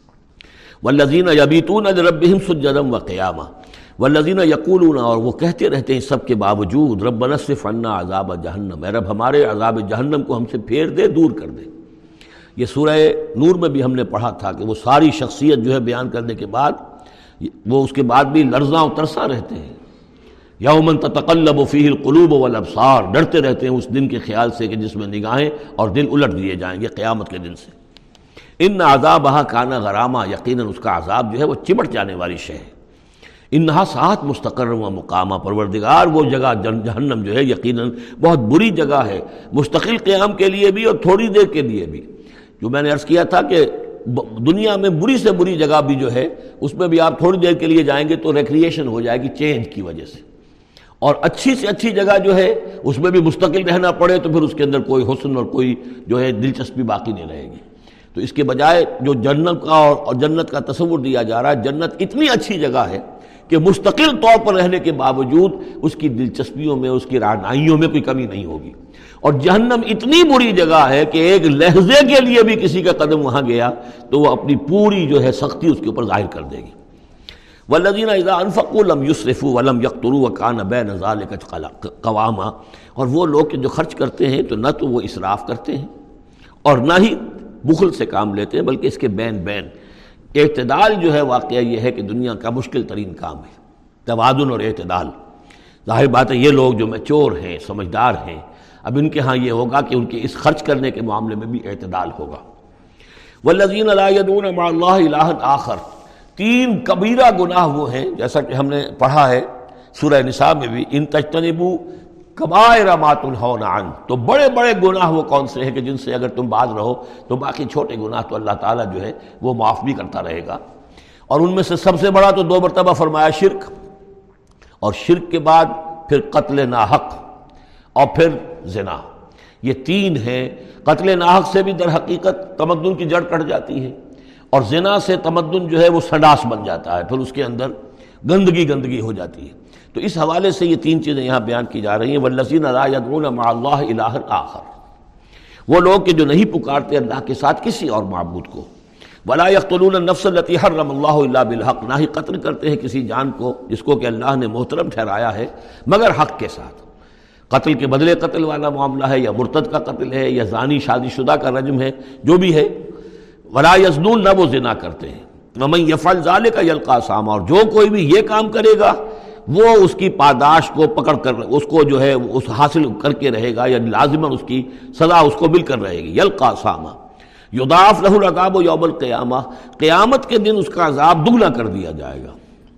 A: والذین یبیتون لربہم سجدا وقیاما والذین یقولون، اور وہ کہتے رہتے ہیں سب کے باوجود، ربنا اصرف عنا عذاب جہنم، اے رب ہمارے عذاب جہنم کو ہم سے پھیر دے، دور کر دے۔ یہ سورہ نور میں بھی ہم نے پڑھا تھا کہ وہ ساری شخصیت جو ہے بیان کرنے کے بعد وہ اس کے بعد بھی لرزاں و ترساں رہتے ہیں۔ یوما تتقلب فیہ القلوب والابصار، ڈرتے رہتے ہیں اس دن کے خیال سے کہ جس میں نگاہیں اور دل الٹ دیے جائیں گے قیامت کے دن سے۔ ان عذابہا کان غراما، یقیناً اس کا عذاب جو ہے وہ چمٹ جانے والی شے ہے۔ انہا ساعت مستقر و مقامہ، پروردگار وہ جگہ جہنم جو ہے یقیناً بہت بری جگہ ہے، مستقل قیام کے لیے بھی اور تھوڑی دیر کے لیے بھی۔ جو میں نے عرض کیا تھا کہ دنیا میں بری سے بری جگہ بھی جو ہے اس میں بھی آپ تھوڑی دیر کے لیے جائیں گے تو ریکریشن ہو جائے گی چینج کی وجہ سے، اور اچھی سے اچھی جگہ جو ہے اس میں بھی مستقل رہنا پڑے تو پھر اس کے اندر کوئی حسن اور کوئی جو ہے دلچسپی باقی نہیں رہے گی۔ تو اس کے بجائے جو جنت کا اور جنت کا تصور دیا جا رہا ہے، جنت اتنی اچھی جگہ ہے کہ مستقل طور پر رہنے کے باوجود اس کی دلچسپیوں میں، اس کی رعنائیوں میں کوئی کمی نہیں ہوگی، اور جہنم اتنی بری جگہ ہے کہ ایک لحظے کے لیے بھی کسی کا قدم وہاں گیا تو وہ اپنی پوری جو ہے سختی اس کے اوپر ظاہر کر دے گی۔ والذین اذا انفقوا لم یسرفوا ولم یقتروا وکان بین ذلک قواما، اور وہ لوگ کہ جو خرچ کرتے ہیں تو نہ تو وہ اسراف کرتے ہیں اور نہ ہی بخل سے کام لیتے ہیں، بلکہ اس کے بین بین اعتدال جو ہے واقعہ یہ ہے کہ دنیا کا مشکل ترین کام ہے، توازن اور اعتدال۔ ظاہر بات ہے یہ لوگ جو میچور ہیں، سمجھدار ہیں، اب ان کے ہاں یہ ہوگا کہ ان کے اس خرچ کرنے کے معاملے میں بھی اعتدال ہوگا۔ والذین لا یدعون مع اللہ الہا آخر، 3 کبیرہ گناہ وہ ہیں جیسا کہ ہم نے پڑھا ہے سورہ نساء میں بھی، ان تجتنبوا کبائر ما تنہون عنہ، تو بڑے بڑے گناہ وہ کون سے ہیں کہ جن سے اگر تم باز رہو تو باقی چھوٹے گناہ تو اللہ تعالیٰ جو ہے وہ معاف بھی کرتا رہے گا۔ اور ان میں سے سب سے بڑا تو 2 مرتبہ فرمایا شرک، اور شرک کے بعد پھر قتل ناحق اور پھر زنا، یہ 3 ہیں۔ قتل ناحق سے بھی در حقیقت تمدن کی جڑ کٹ جاتی ہے، اور زنا سے تمدن جو ہے وہ سڈاس بن جاتا ہے، پھر اس کے اندر گندگی ہو جاتی ہے۔ تو اس حوالے سے یہ 3 چیزیں یہاں بیان کی جا رہی ہیں۔ والذین لا یدعون مع اللہ الہا آخر، وہ لوگ کہ جو نہیں پکارتے اللہ کے ساتھ کسی اور معبود کو۔ ولا یقتلون النفس التي حرم اللہ الا بالحق، نہ ہی قتل کرتے ہیں کسی جان کو جس کو کہ اللہ نے محترم ٹھہرایا ہے مگر حق کے ساتھ۔ قتل کے بدلے قتل والا معاملہ ہے، یا مرتد کا قتل ہے، یا زانی شادی شدہ کا رجم ہے، جو بھی ہے۔ ولا یزنون، نہ وہ زنا کرتے ہیں۔ ومن یفعل ذلک یلقى اثاما، اور جو کوئی بھی یہ کام کرے گا وہ اس کی پاداش کو پکڑ کر اس کو جو ہے اس حاصل کر کے رہے گا، یعنی لازماً اس کی سزا اس کو مل کر رہے گی۔ یلقى اثاما یضاعف له العذاب یوم القیامہ، قیامت کے دن اس کا عذاب دگنا کر دیا جائے گا۔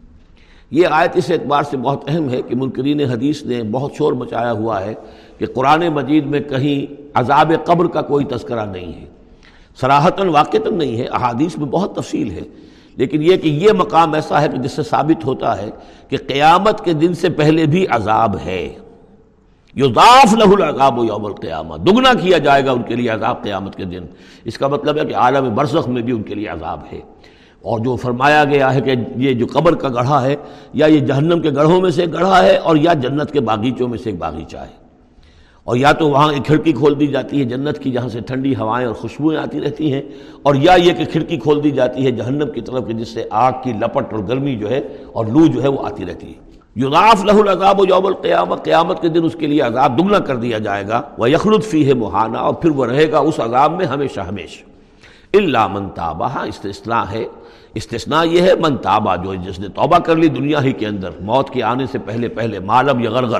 A: یہ آیت اس اعتبار سے بہت اہم ہے کہ منکرین حدیث نے بہت شور مچایا ہوا ہے کہ قرآن مجید میں کہیں عذاب قبر کا کوئی تذکرہ نہیں ہے، صراحتاً واقعتاً نہیں ہے، احادیث میں بہت تفصیل ہے، لیکن یہ کہ یہ مقام ایسا ہے کہ جس سے ثابت ہوتا ہے کہ قیامت کے دن سے پہلے بھی عذاب ہے۔ یضاعف لہ العذاب یوم القیامہ، دگنا کیا جائے گا ان کے لیے عذاب قیامت کے دن۔ اس کا مطلب ہے کہ عالم برزخ میں بھی ان کے لیے عذاب ہے۔ اور جو فرمایا گیا ہے کہ یہ جو قبر کا گڑھا ہے یا یہ جہنم کے گڑھوں میں سے ایک گڑھا ہے اور یا جنت کے باغیچوں میں سے ایک باغیچہ ہے، اور یا تو وہاں ایک کھڑکی کھول دی جاتی ہے جنت کی جہاں سے ٹھنڈی ہوائیں اور خوشبوئیں آتی رہتی ہیں، اور یا یہ کہ کھڑکی کھول دی جاتی ہے جہنم کی طرف جس سے آگ کی لپٹ اور گرمی جو ہے اور لو جو ہے وہ آتی رہتی ہے۔ یضاعف لہ العذاب یوم القیامہ، قیامت کے دن اس کے لیے عذاب دگنا کر دیا جائے گا، ویخلد فیہ مہانا، اور پھر وہ رہے گا اس عذاب میں ہمیشہ ہمیشہ۔ الا من تاب، استثناء ہے، استثناء یہ ہے من تابہ، جو جس نے توبہ کر لی دنیا ہی کے اندر موت کے آنے سے پہلے پہلے، ما لم یغرغر،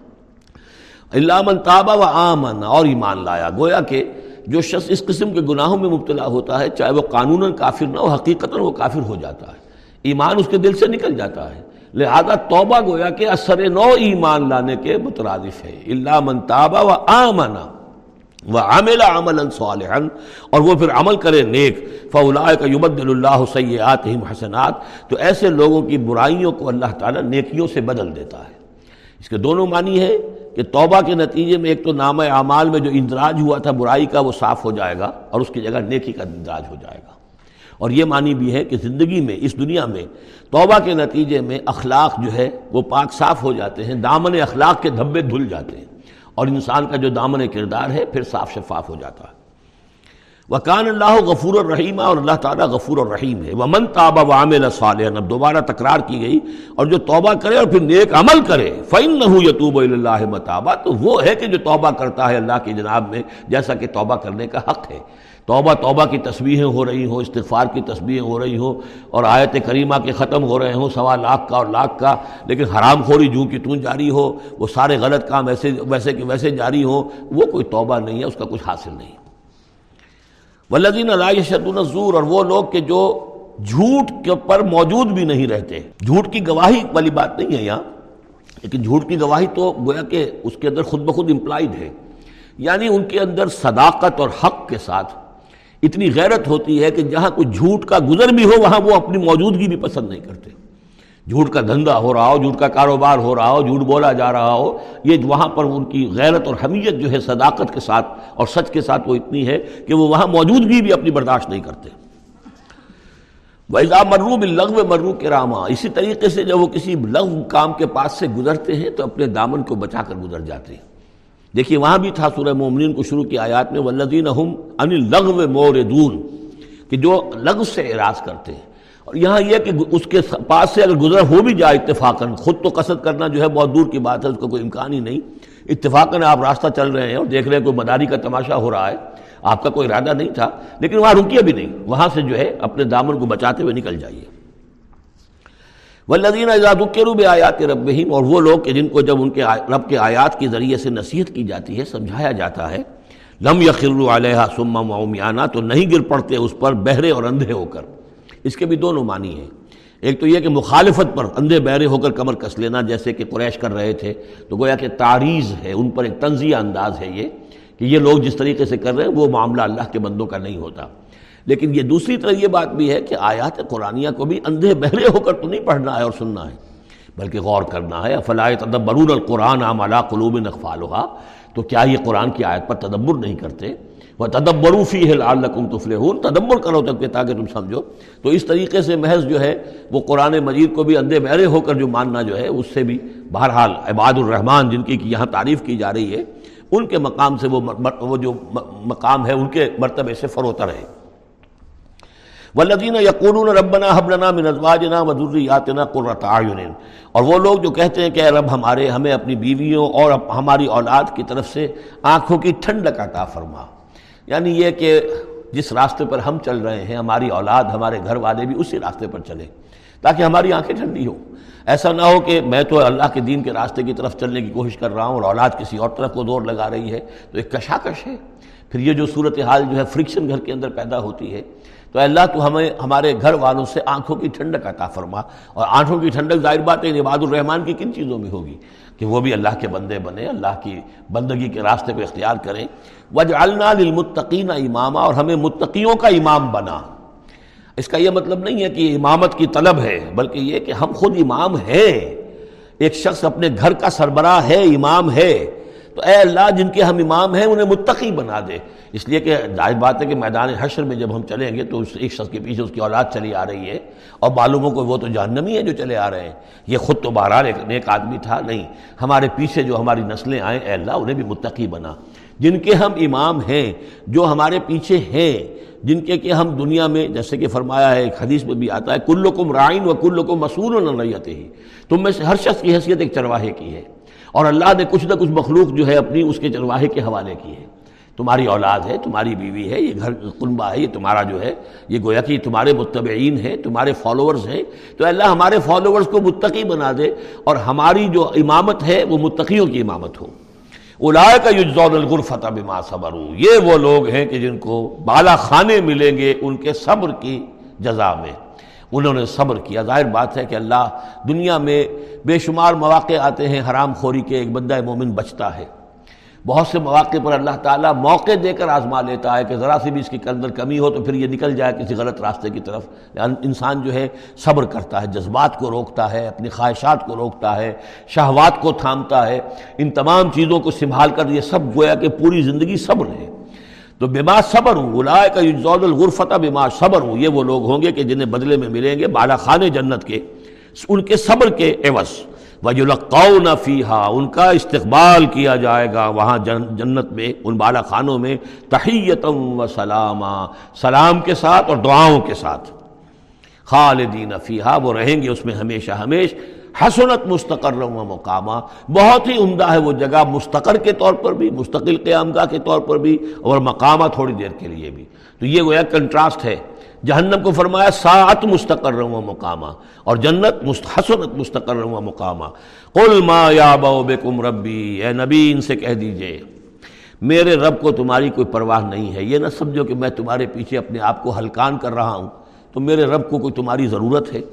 A: الا من تاب و آمن، اور ایمان لایا۔ گویا کہ جو شخص اس قسم کے گناہوں میں مبتلا ہوتا ہے چاہے وہ قانوناً کافر نہ ہو، حقیقتاً وہ کافر ہو جاتا ہے، ایمان اس کے دل سے نکل جاتا ہے، لہذا توبہ گویا کہ اثر نو ایمان لانے کے مترادف ہے۔ الا من تاب و آمن وعمل عملا صالحا، اور وہ پھر عمل کرے نیک، فاولئک یبدل اللہ سیئاتہم حسنات، تو ایسے لوگوں کی برائیوں کو اللہ تعالیٰ نیکیوں سے بدل دیتا ہے۔ اس کے دونوں معنی ہے کہ توبہ کے نتیجے میں ایک تو نامہ اعمال میں جو اندراج ہوا تھا برائی کا وہ صاف ہو جائے گا اور اس کی جگہ نیکی کا اندراج ہو جائے گا، اور یہ معنی بھی ہے کہ زندگی میں اس دنیا میں توبہ کے نتیجے میں اخلاق جو ہے وہ پاک صاف ہو جاتے ہیں، دامن اخلاق کے دھبے دھل جاتے ہیں، اور انسان کا جو دامن کردار ہے پھر صاف شفاف ہو جاتا ہے۔ وَكَانَ اللَّهُ غَفُورًا رَحِيمًا، اور اللہ تعالیٰ غفور الرحیم ہے۔ وَمَن تَابَ وَعَمِلَ صَالِحًا، اب دوبارہ تکرار کی گئی، اور جو توبہ کرے اور پھر نیک عمل کرے، فَإِنَّهُ يَتُوبُ إِلَى اللَّهِ مَتَابًا، تو وہ ہے کہ جو توبہ کرتا ہے اللہ کی جناب میں جیسا کہ توبہ کرنے کا حق ہے۔ توبہ کی تسبیحیں ہو رہی ہوں، استغفار کی تسبیحیں ہو رہی ہوں، اور آیت کریمہ کے ختم ہو رہے ہوں 1.25 لاکھ کا اور لاکھ کا، لیکن حرام خوری جوں کی توں جاری ہو، وہ سارے غلط کام ویسے کہ ویسے جاری ہوں، وہ کوئی توبہ نہیں ہے، اس کا کچھ حاصل نہیں۔ والذین لا یشهدون الزور، اور وہ لوگ کہ جو جھوٹ کے پر موجود بھی نہیں رہتے۔ جھوٹ کی گواہی والی بات نہیں ہے یہاں، لیکن جھوٹ کی گواہی تو گویا کہ اس کے اندر خود بخود امپلائڈ ہے، یعنی ان کے اندر صداقت اور حق کے ساتھ اتنی غیرت ہوتی ہے کہ جہاں کوئی جھوٹ کا گزر بھی ہو وہاں وہ اپنی موجودگی بھی پسند نہیں کرتے۔ جھوٹ کا دھندا ہو رہا ہو، جھوٹ کا کاروبار ہو رہا ہو، جھوٹ بولا جا رہا ہو، یہ وہاں پر ان کی غیرت اور حمیت جو ہے صداقت کے ساتھ اور سچ کے ساتھ وہ اتنی ہے کہ وہ وہاں موجودگی بھی اپنی برداشت نہیں کرتے۔ وَإِذَا مَرُّوا بِاللَّغْوِ مَرُّوا كِرَامًا، اسی طریقے سے جب وہ کسی لغو کام کے پاس سے گزرتے ہیں تو اپنے دامن کو بچا کر گزر جاتے ہیں۔ دیکھیے وہاں بھی تھا سورہ مومنین کو شروع کی آیات میں وَالَّذِينَ هُمْ عَنِ اللَّغْوِ مُعْرِضُونَ، کہ جو لغو سے اعراض کرتے ہیں، اور یہاں یہ کہ اس کے پاس سے اگر گزر ہو بھی جائے اتفاقاً، خود تو قصد کرنا جو ہے بہت دور کی بات ہے، اس کا کوئی امکان ہی نہیں، اتفاقاً آپ راستہ چل رہے ہیں اور دیکھ رہے ہیں کوئی مداری کا تماشا ہو رہا ہے، آپ کا کوئی ارادہ نہیں تھا، لیکن وہاں رکیے بھی نہیں، وہاں سے جو ہے اپنے دامن کو بچاتے ہوئے نکل جائیے۔ والذین اذا ذکروا بآیات ربہم، اور وہ لوگ کہ جن کو جب ان کے رب کے آیات کے ذریعے سے نصیحت کی جاتی ہے، سمجھایا جاتا ہے، لم یخروا علیہا صما وعمیانا، تو نہیں گر پڑتے اس پر بہرے اور اندھے ہو کر۔ اس کے بھی دونوں معنی ہیں، ایک تو یہ کہ مخالفت پر اندھے بہرے ہو کر کمر کس لینا جیسے کہ قریش کر رہے تھے، تو گویا کہ تعریض ہے، ان پر ایک طنزیہ انداز ہے یہ کہ یہ لوگ جس طریقے سے کر رہے ہیں وہ معاملہ اللہ کے بندوں کا نہیں ہوتا۔ لیکن یہ دوسری طرف یہ بات بھی ہے کہ آیات قرآنیہ کو بھی اندھے بہرے ہو کر تو نہیں پڑھنا ہے اور سننا ہے، بلکہ غور کرنا ہے۔ افلا یتدبرون القرآن ام علی قلوب اقفالها، تو کیا یہ قرآن کی آیت پر تدبر نہیں کرتے؟ وَتَدَبَّرُوا فِيهِ لَعَلَّكُمْ تُفْلِحُونَ، تدبر کرو تاکہ تم سمجھو۔ تو اس طریقے سے محض جو ہے وہ قرآن مجید کو بھی اندھے بہرے ہو کر جو ماننا جو ہے اس سے بھی بہرحال عباد الرحمن جن کی یہاں تعریف کی جا رہی ہے ان کے مقام سے وہ جو مقام ہے ان کے مرتبے سے فروتر ہے۔ وَالَّذِينَ يَقُولُونَ رَبَّنَا هَبْ لَنَا مِنْ أَزْوَاجِنَا وَذُرِّيَّاتِنَا قُرَّةَ أَعْيُنٍ، اور وہ لوگ جو کہتے ہیں کہ اے رب ہمیں اپنی بیویوں اور ہماری اولاد کی طرف سے آنکھوں کی ٹھنڈک عطا فرما، یعنی یہ کہ جس راستے پر ہم چل رہے ہیں ہماری اولاد ہمارے گھر والے بھی اسی راستے پر چلیں تاکہ ہماری آنکھیں ٹھنڈی ہوں۔ ایسا نہ ہو کہ میں تو اللہ کے دین کے راستے کی طرف چلنے کی کوشش کر رہا ہوں اور اولاد کسی اور طرف کو دور لگا رہی ہے، تو ایک کشاکش ہے، پھر یہ جو صورتحال جو ہے فرکشن گھر کے اندر پیدا ہوتی ہے۔ تو اللہ تو ہمیں ہمارے گھر والوں سے آنکھوں کی ٹھنڈک عطا فرما، اور آنکھوں کی ٹھنڈک ظاہر بات ہے عباد الرحمن کی کن چیزوں میں ہوگی؟ کہ وہ بھی اللہ کے بندے بنے، اللہ کی بندگی کے راستے کو اختیار کریں۔ وَجْعَلْنَا لِلْمُتَّقِينَ اماما، اور ہمیں متقیوں کا امام بنا۔ اس کا یہ مطلب نہیں ہے کہ امامت کی طلب ہے، بلکہ یہ کہ ہم خود امام ہیں۔ ایک شخص اپنے گھر کا سربراہ ہے، امام ہے، تو اے اللہ جن کے ہم امام ہیں انہیں متقی بنا دے۔ اس لیے کہ ظاہر بات ہے کہ میدان حشر میں جب ہم چلیں گے تو ایک شخص کے پیچھے اس کی اولاد چلی آ رہی ہے، اور معلوم ہو کہ وہ تو جہنمی ہیں جو چلے آ رہے ہیں، یہ خود تو بہرحال ایک نیک آدمی تھا، نہیں، ہمارے پیچھے جو ہماری نسلیں آئیں اے اللہ انہیں بھی متقی بنا۔ جن کے ہم امام ہیں، جو ہمارے پیچھے ہیں، جن کے کہ ہم دنیا میں، جیسے کہ فرمایا ہے ایک حدیث میں بھی آتا ہے، کلکم راعٍ وکلکم مسئول عن رعیتہ، تم میں سے ہر شخص کی حیثیت ایک چرواہے کی ہے، اور اللہ نے کچھ نہ کچھ مخلوق جو ہے اپنی اس کے چرواہے کے حوالے کی ہے۔ تمہاری اولاد ہے، تمہاری بیوی ہے، یہ گھر کنبہ ہے، یہ تمہارا جو ہے، یہ گویا کہ تمہارے متبعین ہیں، تمہارے فالوورز ہیں، تو اللہ ہمارے فالوورز کو متقی بنا دے، اور ہماری جو امامت ہے وہ متقیوں کی امامت ہو۔ اولئک یجزون الغرفۃ بما صبروا، یہ وہ لوگ ہیں کہ جن کو بالا خانے ملیں گے ان کے صبر کی جزا میں، انہوں نے صبر کیا۔ ظاہر بات ہے کہ اللہ دنیا میں بے شمار مواقع آتے ہیں حرام خوری کے، ایک بندہ مومن بچتا ہے، بہت سے مواقع پر اللہ تعالیٰ موقع دے کر آزما لیتا ہے کہ ذرا سی بھی اس کے اندر کمی ہو تو پھر یہ نکل جائے کسی غلط راستے کی طرف۔ انسان جو ہے صبر کرتا ہے، جذبات کو روکتا ہے، اپنی خواہشات کو روکتا ہے، شہوات کو تھامتا ہے، ان تمام چیزوں کو سنبھال کر، یہ سب گویا کہ پوری زندگی صبر ہے۔ تو بما صبروا اولئک یجزون الغرفۃ بما صبروا، یہ وہ لوگ ہوں گے کہ جنہیں بدلے میں ملیں گے بالا خانے جنت کے ان کے صبر کے عوض۔ وَيُلَقَّوْنَ فِيهَا، ان کا استقبال کیا جائے گا وہاں جنت میں، ان بالا خانوں میں، تحیۃ و سلاما، سلام کے ساتھ اور دعاؤں کے ساتھ۔ خالدین فیہا، وہ رہیں گے اس میں ہمیشہ ہمیش۔ حسنت مستقرا و مقاما، بہت ہی عمدہ ہے وہ جگہ، مستقر کے طور پر بھی، مستقل قیام گاہ کے طور پر بھی، اور مقامہ تھوڑی دیر کے لیے بھی۔ تو یہ گویا کنٹراسٹ ہے۔ جہنم کو فرمایا ساعت مستقرا و مقاما، اور جنت حسنت مستقرا و مقاما۔ قل ما یعبأ بکم ربی، اے نبی ان سے کہہ دیجئے میرے رب کو تمہاری کوئی پرواہ نہیں ہے۔ یہ نہ سمجھو کہ میں تمہارے پیچھے اپنے آپ کو ہلکان کر رہا ہوں، تو میرے رب کو کوئی تمہاری ضرورت ہے؟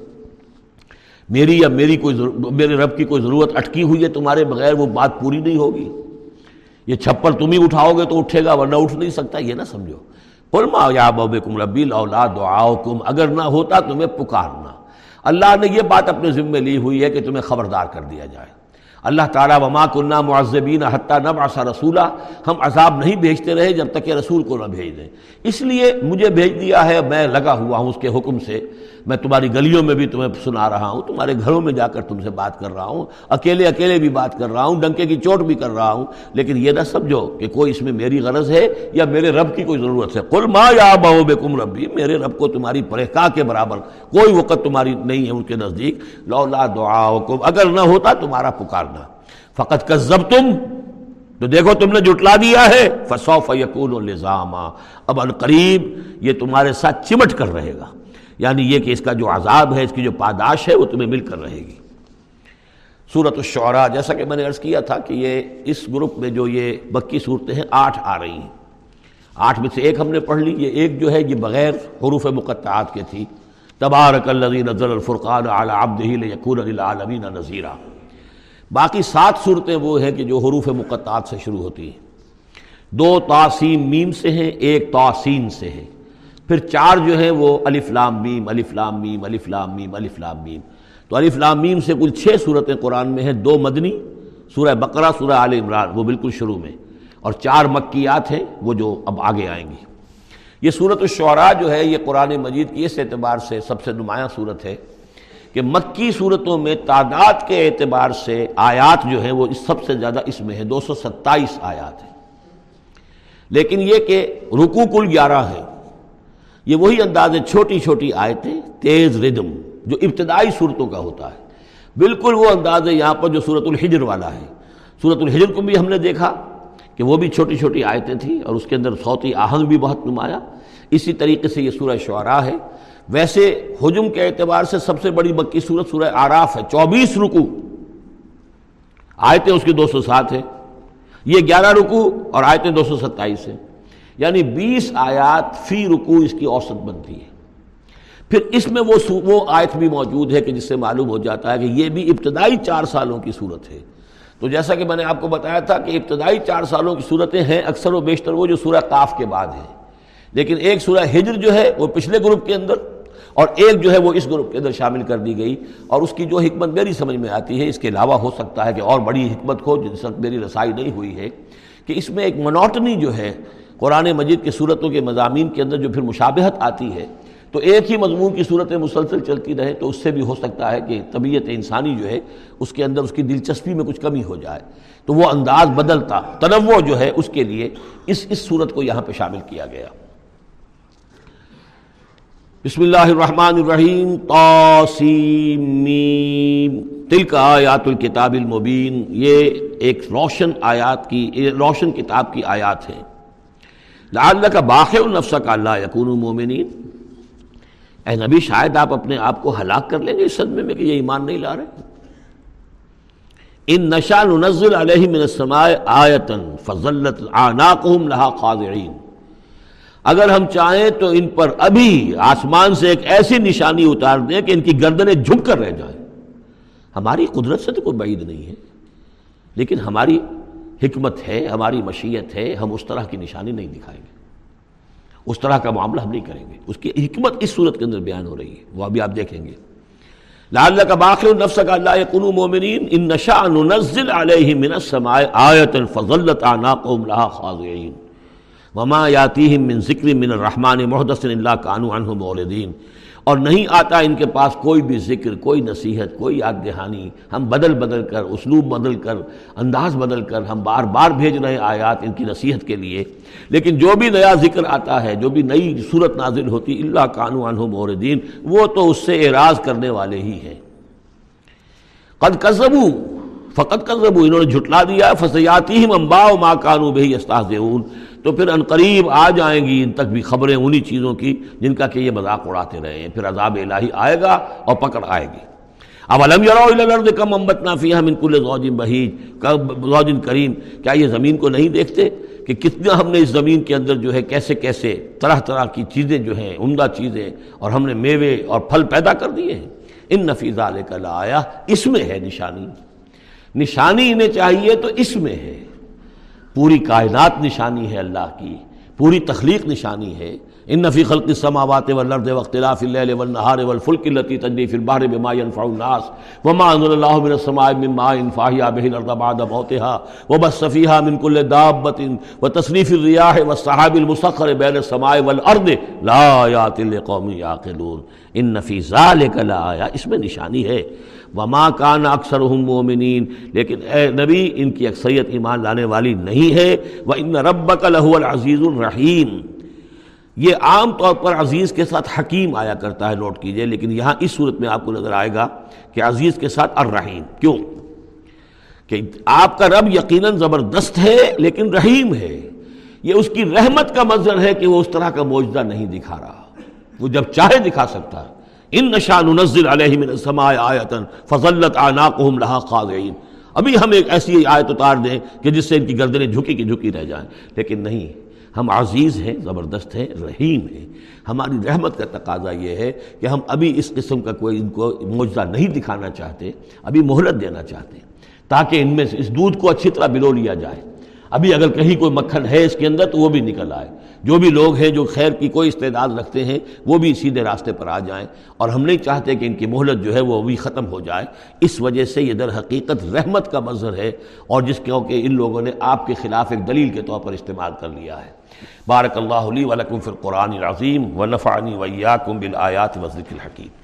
A: میری یا میرے رب کی کوئی ضرورت اٹکی ہوئی ہے تمہارے بغیر، وہ بات پوری نہیں ہوگی؟ یہ چھپر تم ہی اٹھاؤ گے تو اٹھے گا، ورنہ اٹھ نہیں سکتا، یہ نہ سمجھو۔ قل ما یعبأ بکم ربی لولا دعاؤکم، اگر نہ ہوتا تمہیں پکارنا۔ اللہ نے یہ بات اپنے ذمے لی ہوئی ہے کہ تمہیں خبردار کر دیا جائے۔ اللہ تعالیٰ وما کنا معذبین حتی نبعث رسولا، ہم عذاب نہیں بھیجتے رہے جب تک کہ رسول کو نہ بھیج دیں، اس لیے مجھے بھیج دیا ہے، میں لگا ہوا ہوں اس کے حکم سے، میں تمہاری گلیوں میں بھی تمہیں سنا رہا ہوں، تمہارے گھروں میں جا کر تم سے بات کر رہا ہوں، اکیلے اکیلے بھی بات کر رہا ہوں، ڈنکے کی چوٹ بھی کر رہا ہوں، لیکن یہ نہ سمجھو کہ کوئی اس میں میری غرض ہے یا میرے رب کی کوئی ضرورت ہے۔ قل ما یعبأ بکم ربی، میرے رب کو تمہاری پرہکا کے برابر کوئی وقت تمہاری نہیں ہے ان کے نزدیک، لولا دعاؤکم، اگر نہ ہوتا تمہارا پکارنا۔ فقط کذبتم، تو دیکھو تم نے جھٹلا دیا ہے، فسوف یکون لزاما، اب عنقریب یہ تمہارے ساتھ چمٹ کر رہے گا، یعنی یہ کہ اس کا جو عذاب ہے، اس کی جو پاداش ہے وہ تمہیں مل کر رہے گی۔ سورۃ الشعراء، جیسا کہ میں نے عرض کیا تھا کہ یہ اس گروپ میں جو یہ مکی صورتیں ہیں 8 آ رہی ہیں، 8 میں سے ایک ہم نے پڑھ لی، یہ ایک جو ہے یہ بغیر حروف مقطعات کے تھی، تبارک الذی نزل الفرقان علی عبدہ لیکون للعالمین نذیرا۔ باقی 7 صورتیں وہ ہیں کہ جو حروف مقطعات سے شروع ہوتی ہیں، 2 طا سین میم سے ہیں، 1 طا سین سے ہے، پھر 4 جو ہیں وہ الف لام میم الف لام میم الف لام میم الف لام میم۔ تو الف لام میم سے کل 6 صورتیں قرآن میں ہیں، 2 مدنی، سورہ بقرہ، سورہ آل عمران وہ بالکل شروع میں، اور 4 مکیات ہیں وہ جو اب آگے آئیں گی۔ یہ سورۃ الشعراء جو ہے یہ قرآن مجید کی اس اعتبار سے سب سے نمایاں صورت ہے کہ مکی صورتوں میں تعداد کے اعتبار سے آیات جو ہیں وہ سب سے زیادہ اس میں ہیں، 227 آیات ہیں، لیکن یہ کہ رکوع کل 11 ہے۔ یہ وہی انداز ہے، چھوٹی چھوٹی آیتیں، تیز ردم جو ابتدائی صورتوں کا ہوتا ہے، بالکل وہ انداز ہے یہاں پر جو سورۃ الحجر والا ہے۔ سورۃ الحجر کو بھی ہم نے دیکھا کہ وہ بھی چھوٹی چھوٹی آیتیں تھیں اور اس کے اندر صوتی آہنگ بھی بہت نمایاں، اسی طریقے سے یہ سورہ شعراء ہے۔ ویسے حجم کے اعتبار سے سب سے بڑی مکی سورت سورہ اعراف ہے، 24 رکوع، آیتیں اس کی 207 ہیں، یہ 11 رکوع اور آیتیں 227 ہیں، یعنی 20 آیات فی رکوع اس کی اوسط بنتی ہے۔ پھر اس میں وہ آیت بھی موجود ہے کہ جس سے معلوم ہو جاتا ہے کہ یہ بھی ابتدائی 4 سالوں کی صورت ہے۔ تو جیسا کہ میں نے آپ کو بتایا تھا کہ ابتدائی 4 سالوں کی صورتیں ہیں اکثر و بیشتر وہ جو سورہ قاف کے بعد ہیں، لیکن ایک سورہ ہجر جو ہے وہ پچھلے گروپ کے اندر اور ایک جو ہے وہ اس گروپ کے اندر شامل کر دی گئی، اور اس کی جو حکمت میری سمجھ میں آتی ہے، اس کے علاوہ ہو سکتا ہے کہ اور بڑی حکمت ہو جس وقت میری رسائی نہیں ہوئی ہے، کہ اس میں ایک منوٹنی جو ہے قرآن مجید کے صورتوں کے مضامین کے اندر جو پھر مشابہت آتی ہے، تو ایک ہی مضمون کی صورتیں مسلسل چلتی رہے تو اس سے بھی ہو سکتا ہے کہ طبیعت انسانی جو ہے اس کے اندر اس کی دلچسپی میں کچھ کمی ہو جائے، تو وہ انداز بدلتا، تنوع جو ہے اس کے لیے اس صورت کو یہاں پہ شامل کیا گیا۔ بسم اللہ الرحمن الرحیم، طاسیم میم، تلک آیات الکتاب المبین، یہ ایک روشن کتاب کی آیات ہیں۔ لعلک باخع نفسک الا یکونوا مؤمنین، اے نبی شاید آپ اپنے آپ کو ہلاک کر لیں گے اس صدمے میں کہ یہ ایمان نہیں لا رہے۔ ان نشاء ننزل علیہم من السماء آیۃ فظلت اعناقہم لہا خاضعین، اگر ہم چاہیں تو ان پر ابھی آسمان سے ایک ایسی نشانی اتار دیں کہ ان کی گردنیں جھک کر رہ جائیں۔ ہماری قدرت سے تو کوئی بعید نہیں ہے، لیکن ہماری حکمت ہے، ہماری مشیت ہے، ہم اس طرح کی نشانی نہیں دکھائیں گے، اس طرح کا معاملہ ہم نہیں کریں گے۔ اس کی حکمت اس صورت کے اندر بیان ہو رہی ہے، وہ ابھی آپ دیکھیں گے۔ لعلک باخع نفسک الا یکونوا مؤمنین ان نشاء ننزل علیہم من السماء آیۃ فظلت اعناقہم لہا خاضعین وما یاتیہم من ذکر من الرحمن محدث الا کانوا عنہ معرضین، اور نہیں آتا ان کے پاس کوئی بھی ذکر، کوئی نصیحت، کوئی یاد دہانی، ہم بدل بدل کر، اسلوب بدل کر، انداز بدل کر ہم بار بار بھیج رہے ہیں آیات ان کی نصیحت کے لیے، لیکن جو بھی نیا ذکر آتا ہے، جو بھی نئی صورت نازل ہوتی، الا کانوا عنہ معرضین، وہ تو اس سے اعراض کرنے والے ہی ہیں۔ قد کذبوا، فقط کذبوا، انہوں نے جھٹلا دیا، فسیاتیہم انباء ما کانوا بہ یستہزئون، تو پھر عنقریب آ جائیں گی ان تک بھی خبریں انہی چیزوں کی جن کا کہ یہ مذاق اڑاتے رہے ہیں، پھر عذاب الہی آئے گا اور پکڑ آئے گی۔ اولم یروا الی الارض کم انبتنا فیہا من کل زوج بہیج زوج کریم، کیا یہ زمین کو نہیں دیکھتے کہ کتنا ہم نے اس زمین کے اندر جو ہے کیسے کیسے طرح طرح کی چیزیں جو ہیں، عمدہ چیزیں، اور ہم نے میوے اور پھل پیدا کر دیے ہیں۔ ان فی ذلک لآیہ، اس میں ہے نشانی، نشانی انہیں چاہیے تو اس میں ہے، پوری کائنات نشانی ہے اللہ کی، پوری تخلیق نشانی ہے۔ ان فی خلق السماوات والارض واختلاف اللیل والنہار والفلک التی تجری فی البحر بما ينفع الناس وما انزل اللہ من السماء من ماء فاحیا بہ الارض بعد موتها وبث فیہا من کل دابۃ وتصریف الریاح والسحاب المسخر بین السماء والارض لآیات لقوم یعقلون۔ ان فی ذلک لآیہ، اس میں نشانی ہے۔ وما کان اکثرہم مومنین، لیکن اے نبی ان کی اکثریت ایمان لانے والی نہیں ہے۔ وان ربک لہو العزیز الرحیم، یہ عام طور پر عزیز کے ساتھ حکیم آیا کرتا ہے، نوٹ کیجئے، لیکن یہاں اس صورت میں آپ کو نظر آئے گا کہ عزیز کے ساتھ الرحیم۔ کیوں؟ کہ آپ کا رب یقیناً زبردست ہے لیکن رحیم ہے، یہ اس کی رحمت کا منظر ہے کہ وہ اس طرح کا معجزہ نہیں دکھا رہا، وہ جب چاہے دکھا سکتا ہے۔ ان نشاء ننزل علیہم من السماء آیۃ فظلت اعناقہم لہا خاضعین، ابھی ہم ایک ایسی آیت اتار دیں کہ جس سے ان کی گردنیں جھکی کی جھکی رہ جائیں، لیکن نہیں، ہم عزیز ہیں، زبردست ہیں، رحیم ہیں۔ ہماری رحمت کا تقاضا یہ ہے کہ ہم ابھی اس قسم کا کوئی ان کو معجزہ نہیں دکھانا چاہتے، ابھی مہلت دینا چاہتے ہیں تاکہ ان میں سے اس دودھ کو اچھی طرح بلو لیا جائے۔ ابھی اگر کہیں کوئی مکھن ہے اس کے اندر تو وہ بھی نکل آئے، جو بھی لوگ ہیں جو خیر کی کوئی استعداد رکھتے ہیں وہ بھی سیدھے راستے پر آ جائیں، اور ہم نہیں چاہتے کہ ان کی مہلت جو ہے وہ بھی ختم ہو جائے۔ اس وجہ سے یہ در حقیقت رحمت کا منظر ہے، اور جس کو کہ ان لوگوں نے آپ کے خلاف ایک دلیل کے طور پر استعمال کر لیا ہے۔ بارک اللہ لی ولکم فی القرآن العظیم ونفعنی وإیاکم بالآیات والذکر الحکیم۔